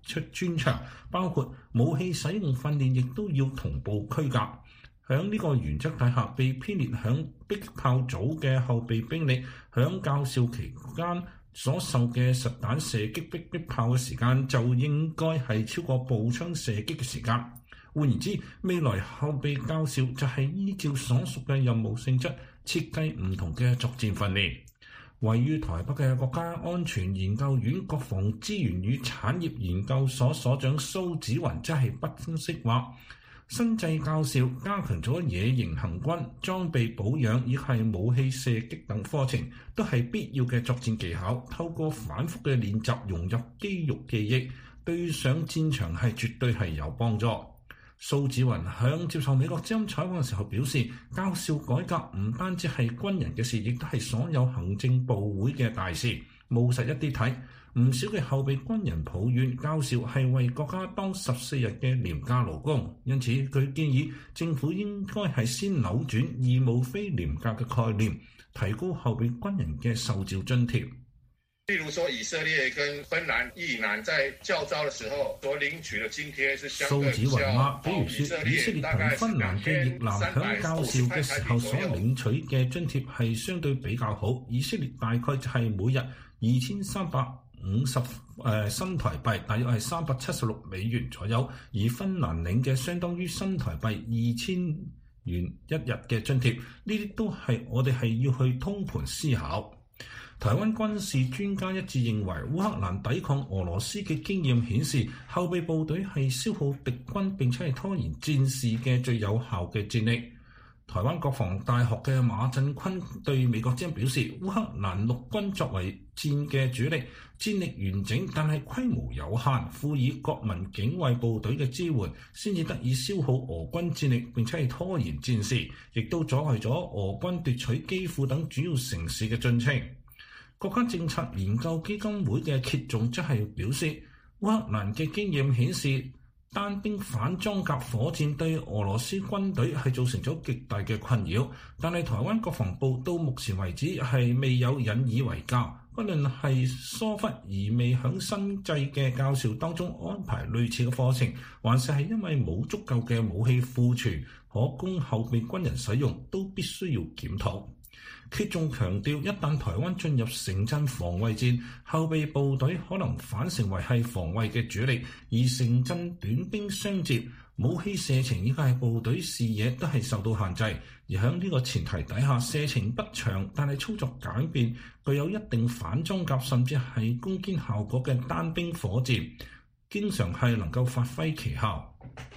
出專長，包括武器使用訓練亦都要同步區隔。響呢個原則底下，被編列響迫炮組嘅後備兵力，響教哨期間所受嘅實彈射擊迫擊炮嘅時間，就應該係超過步槍射擊嘅時間。換言之，未來後備教哨就係依照所屬嘅任務性質設計唔同嘅作戰訓練。位於台北嘅國家安全研究院國防資源與產業研究所所長蘇紫雲則係不分析話，新制教哨加強咗野營行軍、裝備保養以及武器射擊等課程，都係必要嘅作戰技巧。透過反覆嘅練習融入肌肉記憶，對上戰場係絕對係有幫助。蘇紫雲響接受美國之音採訪嘅時候表示，教哨改革唔單止係軍人嘅事，亦都係所有行政部會嘅大事。務實一啲睇，唔少嘅後備軍人抱怨教哨係為國家當十四日嘅廉價勞工，因此佢建議政府應該係先扭轉義務非廉價嘅概念，提高後備軍人嘅受召津貼。 例如說，以色列跟芬蘭役男在教召的時候所領取的津貼是相對比較高。 比如說，以色列同芬蘭嘅役男響教哨嘅時候所領取嘅津貼係相對比較好。以色列大概就係每日二千三百五十誒新台幣，大約係三百七十六美元左右，而芬蘭領嘅相當於新台幣二千元一日嘅津貼。呢啲都係我哋係要去通盤思考。台灣軍事專家一致認為，烏克蘭抵抗俄羅斯嘅經驗顯示，後備部隊係消耗敵軍並且係拖延戰事嘅最有效嘅戰力。台灣國防大學嘅馬振坤對美國之音表示，烏克蘭陸軍作為戰嘅主力，戰力完整，但係規模有限，賦予國民警衛部隊嘅支援，先至得以消耗俄軍戰力，並且係拖延戰事，亦都阻礙咗俄軍奪取基輔等主要城市嘅進程。國家政策研究基金會嘅揭仲則係表示，烏克蘭嘅經驗顯示，單兵反裝甲火箭對俄羅斯軍隊係造成咗極大嘅困擾，但係台灣國防部到目前為止係未有引以為鑑，不論係疏忽而未響新制嘅教哨當中安排類似嘅課程，還是係因為冇足夠嘅武器庫存可供後備軍人使用，都必須要檢討。揭仲強調，一旦台灣進入城鎮防衛戰，後備部隊可能反成為係防衛嘅主力，而城鎮短兵相接，武器射程以及係部隊視野都係受到限制。而喺呢個前提底下，射程不長但係操作簡便、具有一定反裝甲甚至係攻堅效果嘅單兵火箭，經常係能夠發揮奇效。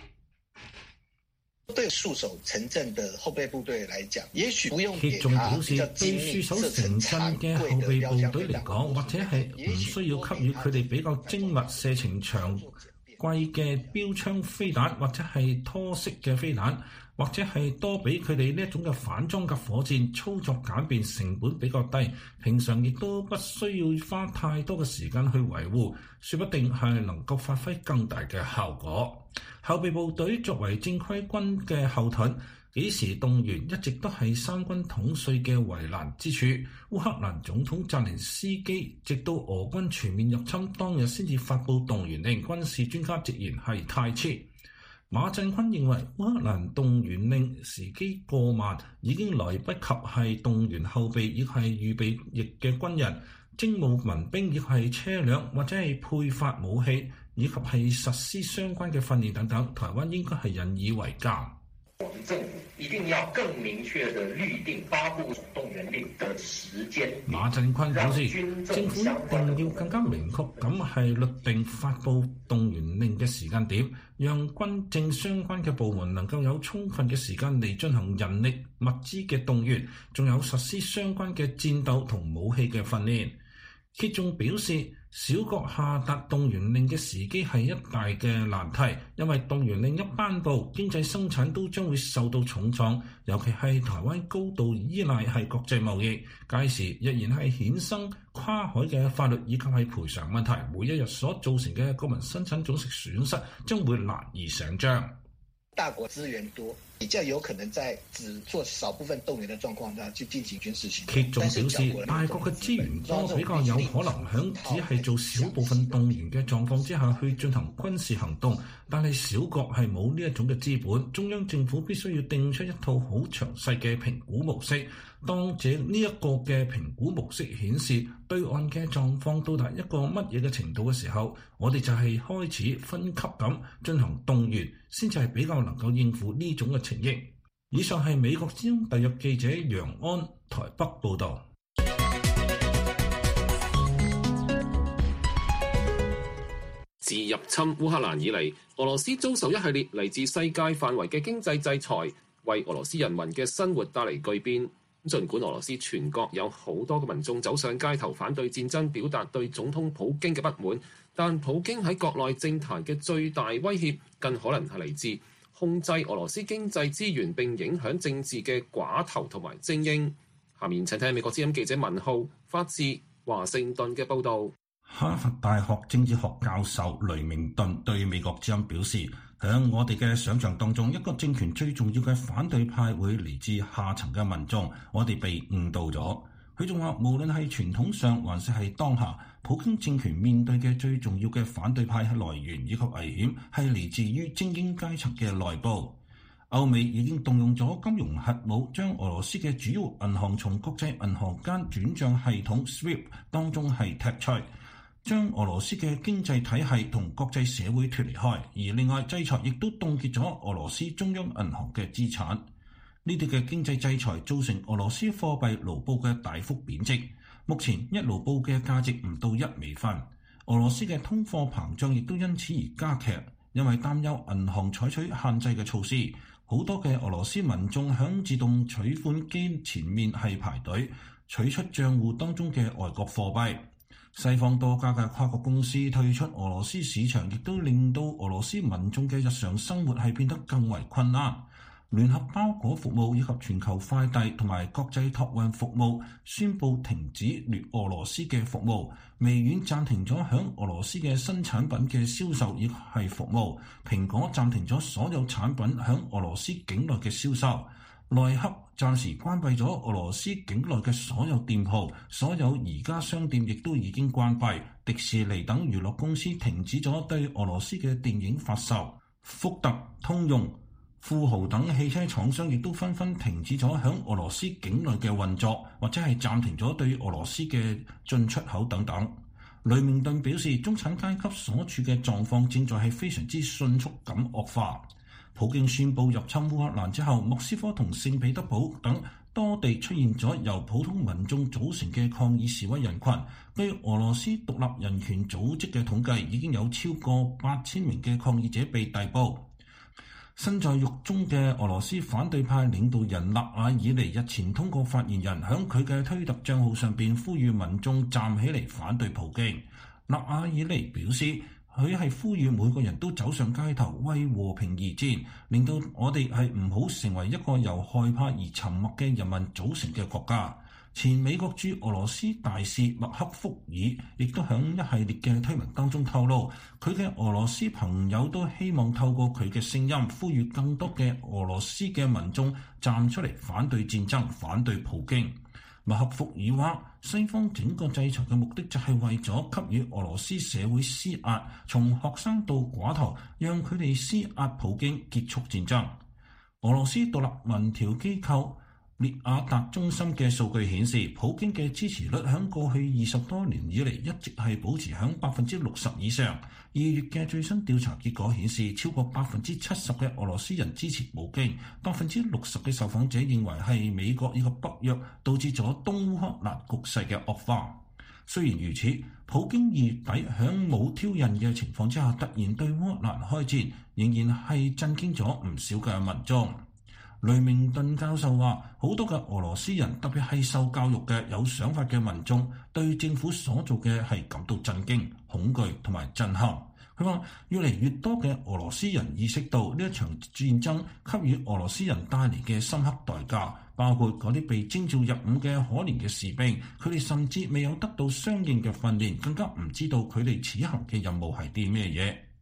對戍守城鎮的後備部隊來講，也許不用給他表示對戍守城鎮嘅後備部隊嚟講，或者係唔需要給予佢哋比較精密、射程長、貴嘅標槍飛彈，或者係拖式嘅飛彈，或者係多俾佢哋呢一種嘅反裝甲火箭，操作簡便，成本比較低，平常亦都不需要花太多嘅時間去維護，說不定係能夠發揮更大嘅效果。後備部隊作為正規軍嘅後盾，幾時動員一直都係三軍統帥嘅為難之處。烏克蘭總統澤連斯基直到俄軍全面入侵當日先至發布動員令，軍事專家直言係太遲。馬振坤認為烏克蘭動員令時機過慢，已經來不及係動員後備亦係預備役嘅軍人、徵募民兵亦係車輛或者係配發武器，以及係實施相關嘅訓練等等，台灣應該係引以為鑑。 我們政府一定要更明確地預定發布動員令的時間。 馬振坤表示，政府一定要更加明確咁係律定發布動員令嘅時間點，讓軍政相關嘅部門能夠有充分嘅時間嚟進行人力物資嘅動員，仲有實施相關嘅戰鬥同武器嘅訓練。揭仲表示，小國下達動員令嘅時機係一大嘅難題，因為動員令一頒布，經濟生產都將會受到重創，尤其係台灣高度依賴係國際貿易，屆時若然係衍生跨海嘅法律以及係賠償問題，每一日所造成嘅國民生產總值損失將會難以想像。 大國資源多， 比較有可能在只做少部分動員嘅狀況下去進行軍事行動。 劇仲表示，大國嘅資源多，比較有可能響只係做少部分動員嘅狀況之下去進行軍事行動，但係小國係冇呢一種嘅資本，中央政府必須要定出一套好詳細嘅評估模式。當這呢一個嘅評估模式顯示對岸嘅狀況到達一個乜嘢嘅程度嘅時候，我哋就係開始分級咁進行動員，先至係比較能夠應付呢種嘅情形。以上係美國之音特約記者楊安台北報導。 自入侵烏克蘭以嚟，俄羅斯遭受一系列嚟自世界範圍嘅經濟制裁，為俄羅斯人民嘅生活帶嚟巨變。儘管俄羅斯全國有好多嘅民眾走上街頭反對戰爭，表達對總統普京嘅不滿，但普京喺國內政壇嘅最大威脅，更可能係嚟自控制俄羅斯經濟資源並影響政治嘅寡頭同埋精英。下面請聽美國之音記者文浩發自華盛頓嘅報導。 哈佛大學政治學教授雷明頓對美國之音表示，喺我哋嘅想象當中，一個政權最重要嘅反對派會嚟自下層嘅民眾，我哋被誤導咗。佢仲話，無論係傳統上還是係當下，普京政權面對嘅最重要嘅反對派來源以及危險係嚟自於精英階層嘅內部。歐美已經動用咗金融核武，將俄羅斯嘅主要銀行從國際銀行間轉賬系統 SWIFT 當中係踢出，將俄羅斯嘅經濟體系同國際社會脫離開，而另外制裁亦都凍結咗俄羅斯中央銀行嘅資產。呢啲嘅經濟制裁造成俄羅斯貨幣盧布嘅大幅貶值，目前一盧布嘅價值唔到一美分。俄羅斯嘅通貨膨脹亦都因此而加劇，因為擔憂銀行採取限制嘅措施，好多嘅俄羅斯民眾響自動取款機前面係排隊取出賬戶當中嘅外國貨幣。西方多家嘅跨國公司退出俄羅斯市場，亦都令到俄羅斯民眾嘅日常生活係變得更為困難。聯合包裹服務以及全球快遞同埋國際託運服務宣布停止聯俄羅斯嘅服務，微軟暫停咗響俄羅斯嘅新產品嘅銷售亦係服務，蘋果暫停咗所有產品響俄羅斯境內嘅銷售，耐克暫時關閉咗俄羅斯境內嘅所有店鋪，所有宜家商店亦都已經關閉，迪士尼等娛樂公司停止咗對俄羅斯嘅電影發售，福特、通用、富豪等汽車廠商亦都紛紛停止咗響俄羅斯境內嘅運作，或者係暫停咗對俄羅斯嘅進出口等等。雷明頓表示，中產階級所處嘅狀況正在係非常之迅速咁惡化。普京宣布入侵烏克蘭之後，莫斯科同聖彼得堡等多地出現咗由普通民眾組成嘅抗議示威人群。據俄羅斯獨立人權組織嘅統計，已經有超過八千名嘅抗議者被逮捕。身在獄中嘅俄羅斯反對派領導人納瓦爾尼日前通過發言人喺佢嘅推特帳號上邊呼籲民眾站起嚟反對普京。納瓦爾尼表示，佢係呼籲每個人都走上街頭為和平而戰，令到我哋係唔好成為一個由害怕而沉默嘅人民組成嘅國家。前美國駐俄羅斯大使麥克福爾亦都響一系列嘅推文當中透露，佢嘅俄羅斯朋友都希望透過佢嘅聲音呼籲更多嘅俄羅斯嘅民眾站出嚟反對戰爭，反對普京。麥克福爾話，西方整個制裁嘅目的就係為咗給予俄羅斯社會施壓，從學生到寡頭，讓佢哋施壓普京結束戰爭。俄羅斯獨立民調機構列亞達中心嘅數據顯示，普京嘅支持率喺過去二十多年以嚟一直係保持喺百分之六十以上。二月嘅最新調查結果顯示，超過百分之七十嘅俄羅斯人支持普京，百分之六十嘅受訪者認為係美國以及北約導致咗東烏克蘭局勢嘅惡化。雖然如此，普京二月底喺冇挑釁嘅情況之下突然對烏克蘭開戰，仍然係震驚咗唔少嘅民眾。雷明頓教授話，好多嘅俄羅斯人，特別係受教育嘅有想法嘅民眾，對政府所做嘅係感到震驚、恐懼同埋震撼。佢話，越嚟越多嘅俄羅斯人意識到呢一場戰爭給予俄羅斯人帶嚟嘅深刻代價，包括嗰啲被徵召入伍嘅可憐嘅士兵，佢哋甚至未有得到相應嘅訓練，更加唔知道佢哋此行嘅任務係啲咩嘢。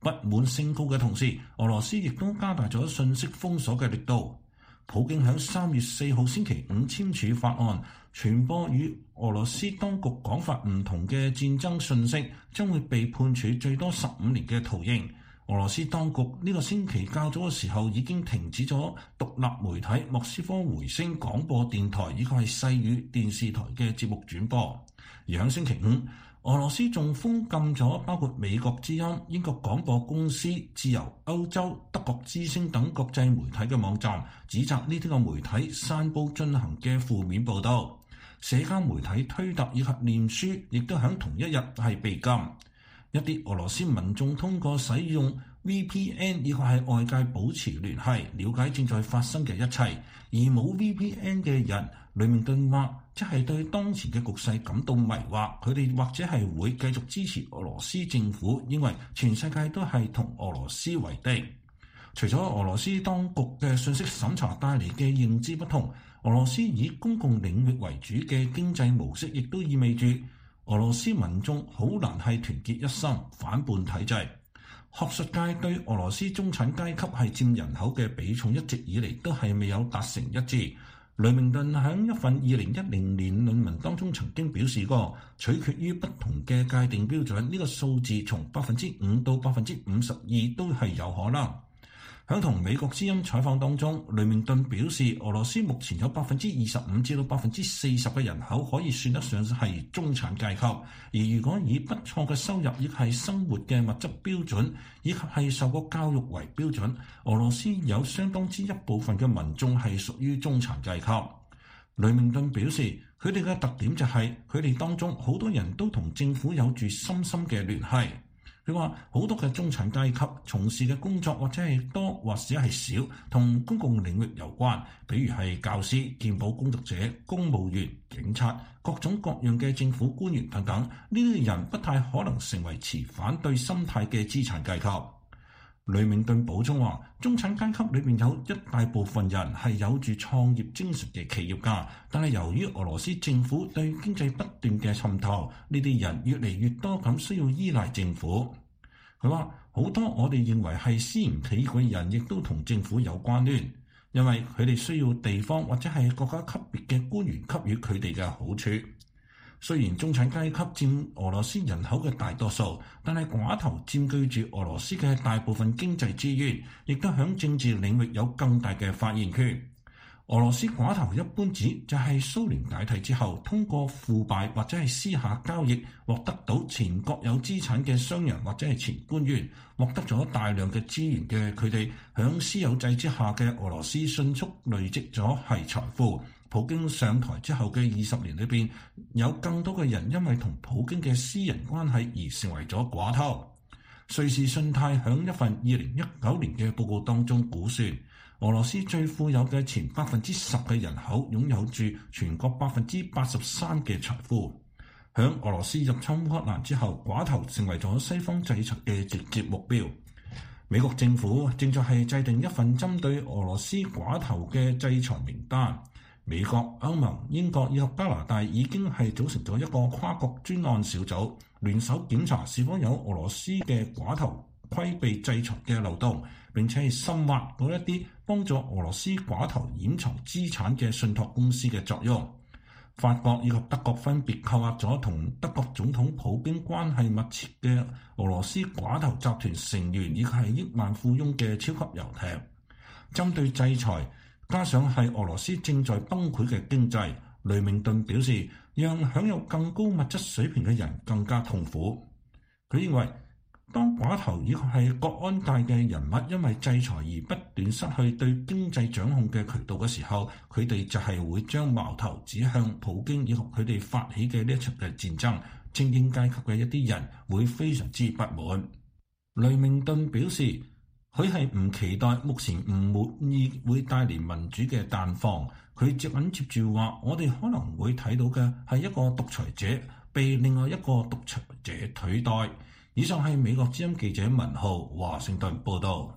不滿升高嘅同時，俄羅斯亦都加大咗信息封鎖嘅力度。普京喺三月四號星期五簽署法案，傳播與俄羅斯當局講法唔同嘅戰爭信息，將會被判處最多十五年嘅徒刑。俄羅斯當局呢個星期較早嘅時候已經停止咗獨立媒體莫斯科回聲廣播電台以及係細語電視台嘅節目轉播。而喺星期五，俄羅斯仲封禁咗包括美國之音、英國廣播公司、自由歐洲、德國之聲等國際媒體嘅網站，指責呢啲個媒體散佈進行嘅負面報導。社交媒體推特以及臉書亦都喺同一日係被禁。一啲俄羅斯民眾通過使用 V P N 以及係外界保持聯繫，了解正在發生嘅一切。而冇 V P N 嘅人，雷明頓話，即係對當前嘅局勢感到迷惑，佢哋或者係會繼續支持俄羅斯政府，因為全世界都係同俄羅斯為敵。除咗俄羅斯當局嘅信息審查帶嚟嘅認知不同，俄羅斯以公共領域為主嘅經濟模式，亦都意味住俄羅斯民眾好難係團結一心反叛體制。學術界對俄羅斯中產階級係佔人口嘅比重一直以嚟都係未有達成一致。雷明頓喺一份二零一零年論文當中曾經表示過，取決於不同嘅界定標準，呢個數字從百分之五到百分之五十二都係有可能。喺同美國之音採訪當中，雷明頓表示，俄羅斯目前有百分之二十五至到百分之四十嘅人口可以算得上係中產階級，而如果以不錯嘅收入，亦係生活嘅物質標準，以及係受過教育為標準，俄羅斯有相當之一部分嘅民眾係屬於中產階級。雷明頓表示，佢哋嘅特點就係佢哋當中好多人都同政府有住深深嘅聯繫。佢話好多嘅中產階級從事嘅工作或者係多或者係少同公共領域有關，比如係教師、健保工作者、公務員、警察、各種各樣嘅政府官員等等。呢啲人不太可能成為持反對心態嘅資產階級。雷明頓補充話，中產階級裏面有一大部分人係有住創業精神嘅企業家，但係由於俄羅斯政府對經濟不斷嘅滲透，呢啲人越嚟越多咁需要依賴政府。佢話好多我哋認為係私營企業嘅人，亦都同政府有關聯，因為佢哋需要地方或者係國家級別嘅官員給予佢哋嘅好處。雖然中產階級佔俄羅斯人口嘅大多數，但係寡頭佔據住俄羅斯嘅大部分經濟資源，亦都喺政治領域有更大嘅發言權。俄羅斯寡頭一般指就係蘇聯解體之後，通過腐敗或者係私下交易獲得到前國有資產嘅商人或者係前官員，獲得咗大量嘅資源嘅佢哋，響私有制之下嘅俄羅斯迅速累積咗係財富。普京上台之後嘅二十年裏邊，有更多嘅人因為同普京嘅私人關係而成為咗寡頭。瑞士信貸響一份二零一九年嘅報告當中估算，俄羅斯最富有嘅前百分之十嘅人口擁有住全國百分之八十三嘅財富。響俄羅斯入侵烏克蘭之後，寡頭成為咗西方制裁嘅直接目標。美國政府正在係制定一份針對俄羅斯寡頭嘅制裁名單。美國、歐盟、英國以及加拿大已經係組成咗一個跨國專案小組，聯手檢查是否有俄羅斯嘅寡頭規避制裁嘅漏洞，並且係深挖嗰一啲幫助俄羅斯寡頭掩藏資產嘅信託公司嘅作用。法國以及德國分別扣押咗同德國總統普京關係密切嘅俄羅斯寡頭集團成員以及係億萬富翁嘅超級遊艇。針對制裁，加上係俄羅斯正在崩潰嘅經濟，雷明頓表示，讓享有更高物質水平嘅人更加痛苦。佢認為，當寡頭以及係國安界嘅人物因為制裁而不斷失去對經濟掌控嘅渠道嘅時候，佢哋就係會將矛頭指向普京以及佢哋發起嘅呢一場嘅戰爭。精英階級嘅一啲人會非常之不滿。雷明頓表示，佢係唔期待目前唔滿意會帶嚟民主嘅綻放。佢接緊接住話，我哋可能會睇到嘅係一個獨裁者被另外一個獨裁者取代。以上係美國之音記者文浩華盛頓報道。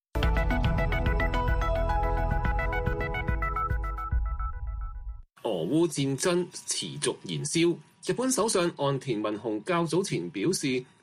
俄烏戰爭持續燃燒，日本首相岸田文雄較早前表示，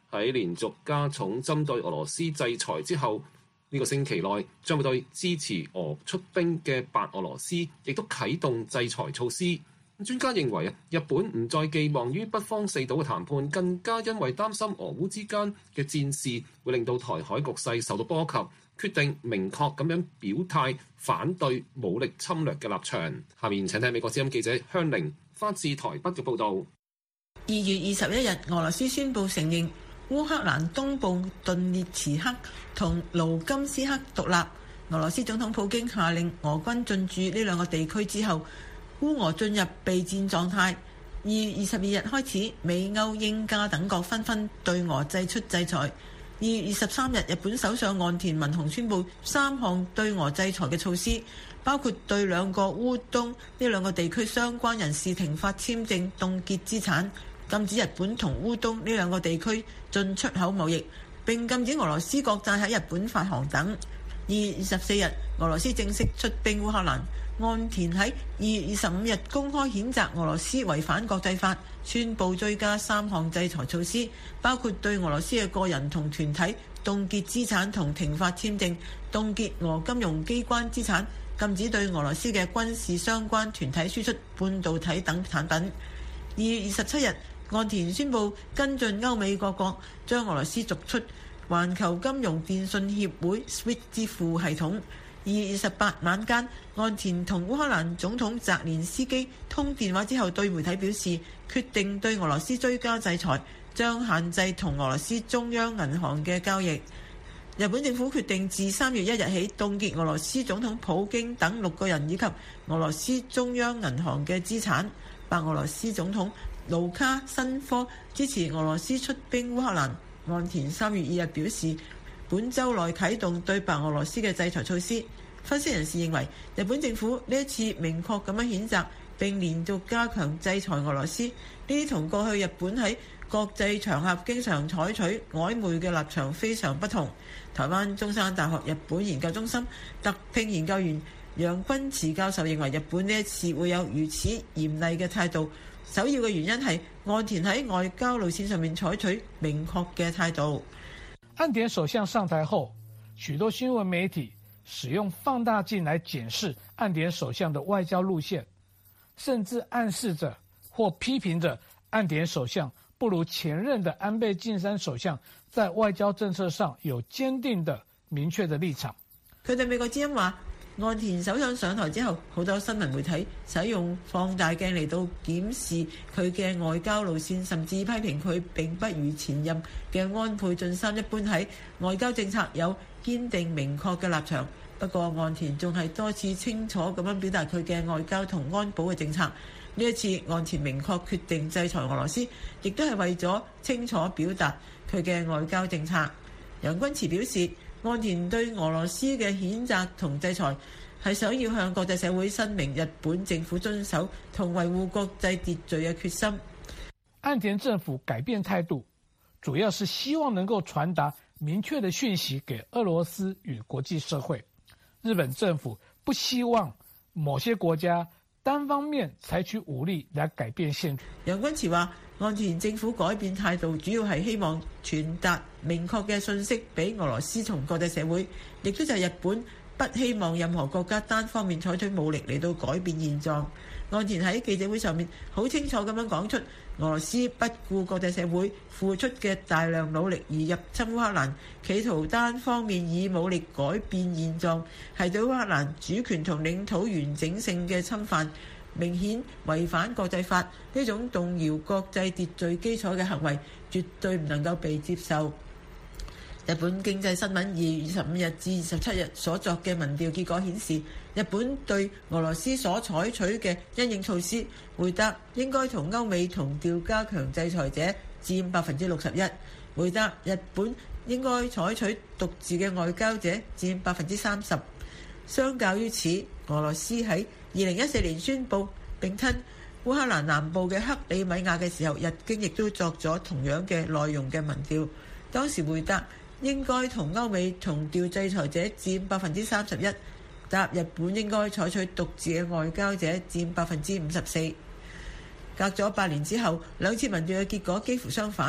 喺連續加重針對俄羅斯制裁之後，呢個星期內將會對支持俄出兵嘅白俄羅斯亦都啟動制裁措施。專家認為啊，日本唔再寄望於北方四島嘅談判，更加因為擔心俄烏之間嘅戰事會令到台海局勢受到波及，決定明確咁樣表態反對武力侵略嘅立場。下面請聽美國之音記者香玲發自台北嘅報導。 二月二十一日，俄羅斯宣布承認烏克蘭東部頓涅茨克同盧甘斯克獨立。俄羅斯總統普京下令俄軍進駐呢兩個地區之後，烏俄進入備戰狀態。二月二十二日開始，美歐英加等國紛紛對俄祭出制裁。二月二十三日，日本首相岸田文雄宣布三項對俄制裁嘅措施，包括對兩個烏東呢兩個地區相關人士停發簽證、凍結資產，禁止日本同烏東呢兩個地區進出口貿易，並禁止俄羅斯國債喺日本發行等。二月二十四日，俄羅斯正式出兵烏克蘭。岸田喺二月二十五日公開譴責俄羅斯違反國際法，宣布追加三項制裁措施，包括對俄羅斯嘅個人同團體凍結資產同停發簽證，凍結俄金融機關資產，禁止對俄羅斯嘅軍事相關團體輸出半導體等產品。二月二十七日，岸田宣布跟進歐美各國將俄羅斯逐出環球金融電訊協會 SWIFT 支付系統。二月二十八晚間，岸田同烏克蘭總統澤連斯基通電話之後，對媒體表示決定對俄羅斯追加制裁，將限制同俄羅斯中央銀行嘅交易。日本政府決定自三月一日起凍結俄羅斯總統普京等六個人以及俄羅斯中央銀行嘅資產。白俄羅斯總統盧卡申科支持俄羅斯出兵烏克蘭。岸田三月二日表示，本週內啟動對白俄羅斯嘅制裁措施。分析人士認為，日本政府呢一次明確咁樣譴責並連續加強制裁俄羅斯，呢啲同過去日本喺國際場合經常採取曖昧嘅立場非常不同。台灣中山大學日本研究中心特聘研究員楊君慈教授認為，日本呢一次會有如此嚴厲嘅態度，首要嘅原因係岸田喺外交路線上面採取明確嘅態度。 岸田首相上台後，許多新聞媒體使用放大鏡來檢視岸田首相的外交路線，甚至暗示着或批評着岸田首相不如前任的安倍晉三首相在外交政策上有堅定的明確的立場。 佢對美國之音話，岸田首相上台之後，好多新聞媒體使用放大鏡嚟到檢視佢嘅外交路線，甚至批評佢並不如前任嘅安倍晉三一般喺外交政策有堅定明確嘅立場。不過岸田仲係多次清楚咁樣表達佢嘅外交同安保嘅政策。呢一次岸田明確決定制裁俄羅斯，亦都係為咗清楚表達佢嘅外交政策。楊君慈表示，岸田對俄羅斯嘅譴責同制裁係想要向國際社會申明日本政府遵守同維護國際秩序嘅決心。 岸田政府改變態度，主要是希望能夠傳達明確的訊息給俄羅斯與國際社會。日本政府不希望某些國家單方面採取武力來改變現狀。 楊君慈話，岸田政府改變態度主要係希望傳達明確嘅訊息俾俄羅斯同國際社會，亦都就係日本不希望任何國家單方面採取武力嚟到改變現狀。岸田喺記者會上面好清楚咁樣講出，俄羅斯不顧國際社會付出嘅大量努力而入侵烏克蘭，企圖單方面以武力改變現狀，係對烏克蘭主權同領土完整性嘅侵犯，明顯違反國際法。呢種動搖國際秩序基礎嘅行為絕對唔能夠被接受。日本經濟新聞二月二十五日至二十七日所作嘅民調結果顯示，日本對俄羅斯所採取嘅因應措施，回答應該同歐美同調加強制裁者佔百分之六十一，回答日本應該採取獨自嘅外交者佔百分之三十。相較於此，俄羅斯喺二零一四年宣布並吞烏克蘭南部嘅克里米亞嘅時候，日經亦都作咗同樣嘅內容嘅民調，當時回答應該同歐美同調制裁者佔百分之三十一，答日本應該採取獨自嘅外交者佔百分之五十四。隔咗八年之後，兩次民調嘅結果幾乎相反。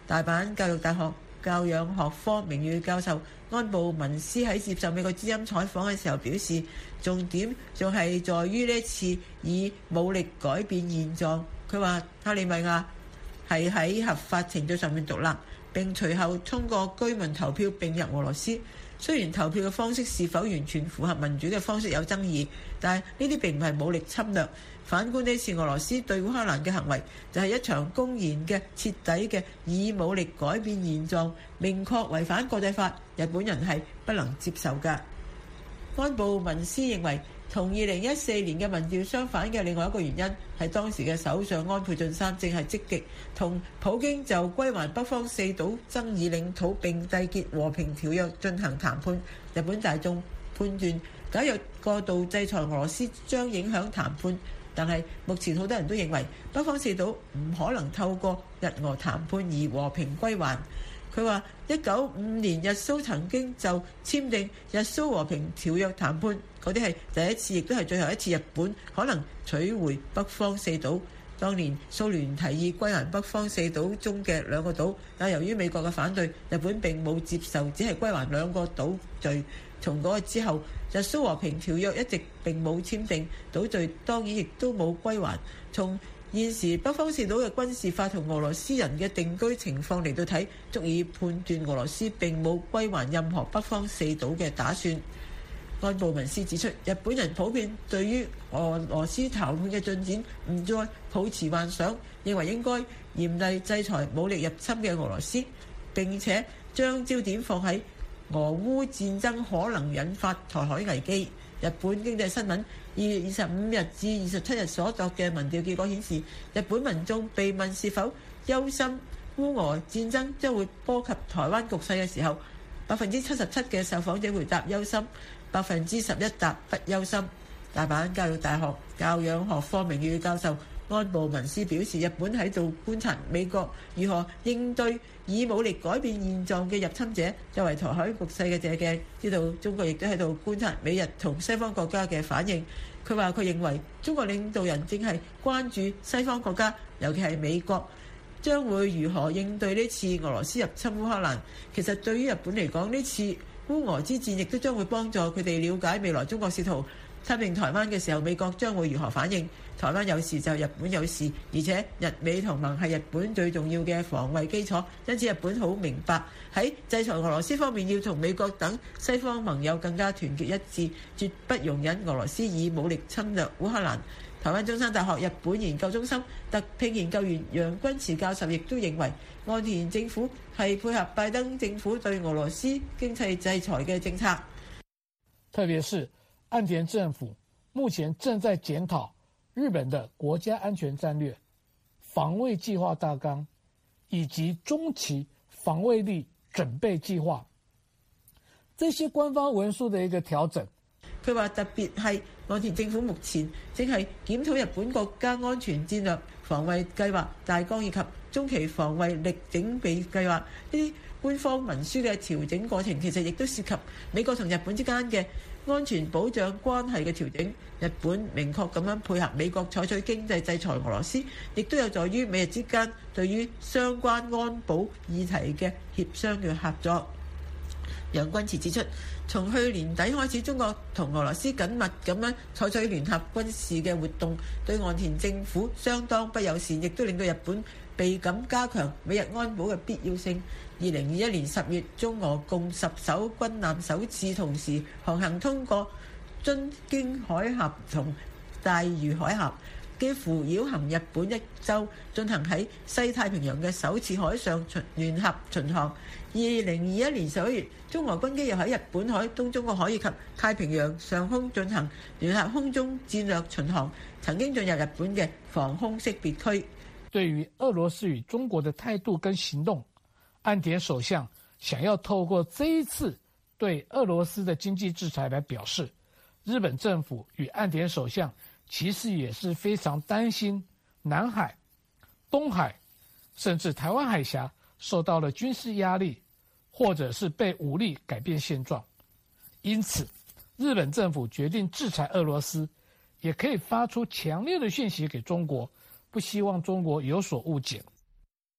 大阪教育大學教養學科名譽教授安布文斯喺接受美國之音採訪嘅時候表示，重點仲係在於呢次以武力改變現狀。佢話克里米亞係喺合法程序上面獨立，並隨後通過居民投票並入俄羅斯。雖然投票嘅方式是否完全符合民主嘅方式有爭議，但係呢啲並唔係武力侵略。反觀呢次俄羅斯對烏克蘭嘅行為，就係一場公然嘅、徹底嘅以武力改變現狀，明確違反國際法，日本人係不能接受㗎。安布文斯認為，同二零一四年嘅民調相反嘅另外一個原因係當時嘅首相安倍晉三正係積極同普京就歸還北方四島爭議領土並締結和平條約進行談判。日本大眾判斷，假若過度制裁俄羅斯將影響談判，但係目前好多人都認為北方四島唔可能透過日俄談判而和平歸還。佢話：一九五五年日蘇曾經就簽訂日蘇和平條約談判，嗰啲係第一次，亦都係最後一次日本可能取回北方四島。當年蘇聯提議歸還北方四島中嘅兩個島，但由於美國嘅反對，日本並冇接受，只係歸還兩個島嶼。從嗰個之後，日蘇和平條約一直並冇簽訂，島嶼當然亦都冇歸還。從現時北方四島嘅軍事法同俄羅斯人嘅定居情況嚟到睇，足以判斷俄羅斯並冇歸還任何北方四島嘅打算。安布文斯指出，日本人普遍對於俄羅斯談判嘅進展唔再抱持幻想，認為應該嚴厲制裁武力入侵嘅俄羅斯，並且將焦點放喺俄烏戰爭可能引發台海危機。日本經濟新聞二月二十五日至二十七日所作嘅民調結果顯示，日本民眾被問是否憂心烏俄戰爭將會波及台灣局勢嘅時候，百分之七十七嘅受訪者回答憂心，百分之十一答不憂心。大阪教育大學教養學科名譽教授安布文斯表示，日本喺度觀察美國如何應對以武力改變現狀嘅入侵者，作為台海局勢嘅借鏡。知道中國亦都喺度觀察美日同西方國家嘅反應。佢話佢認為中國領導人正係關注西方國家，尤其係美國將會如何應對呢次俄羅斯入侵烏克蘭。其實對於日本嚟講，呢次烏俄之戰亦都將會幫助佢哋了解未來中國試圖侵佔台灣嘅時候，美國將會如何反應。台灣有事就日本有事，而且日美同盟係日本最重要嘅防衛基礎，因此日本好明白喺制裁俄羅斯方面要同美國等西方盟友更加團結一致，絕不容忍俄羅斯以武力侵略烏克蘭。台灣中山大學日本研究中心特聘研究員楊君慈教授亦都認為，岸田政府係配合拜登政府對俄羅斯經濟制裁嘅政策。 特別是岸田政府目前正在檢討日本的國家安全戰略、防衛計劃大綱以及中期防衛力準備計劃，這些官方文書的一個調整。 佢話特別係岸田政府目前正係檢討日本國家安全戰略、防衛計劃大綱以及中期防衛力整備計劃，呢啲官方文書嘅調整過程，其實亦都涉及美國同日本之間嘅安全保障關係嘅調整。日本明確咁樣配合美國採取經濟制裁俄羅斯，亦都有助於美日之間對於相關安保議題嘅協商嘅合作。楊君慈指出，從去年底開始，中國同俄羅斯緊密咁樣採取聯合軍事嘅活動，對岸田政府相當不友善，亦都令到日本倍感加強美日安保嘅必要性。二零二一年十月，中俄共十艘軍艦首次同時航行通過津京海峽同大隅海峽，幾乎繞行日本一周，進行喺西太平洋嘅首次海上巡聯合巡航。二零二一年十一月，中俄軍機又喺日本海、東中國海以及太平洋上空進行聯合空中戰略巡航，曾經進入日本嘅防空識別區。 對於俄羅斯與中國的態度跟行動，岸田首相想要透過這一次對俄羅斯的經濟制裁來表示，日本政府與岸田首相其實也是非常擔心南海、東海甚至台灣海峽受到了軍事壓力，或者是被武力改變現狀。因此，日本政府決定制裁俄羅斯，也可以發出強烈的訊息給中國，不希望中國有所誤解。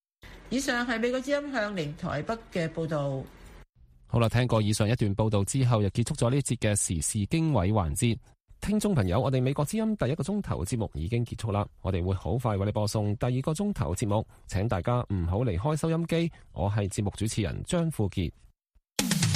以上係美國之音向寧台北嘅報導。 好啦，聽過以上一段報導之後，又結束咗呢一節嘅時事經緯環節。聽眾朋友，我哋美國之音第一個鐘頭節目已經結束啦，我哋會好快為你播送第二個鐘頭節目，請大家唔好離開收音機。我係節目主持人張富傑。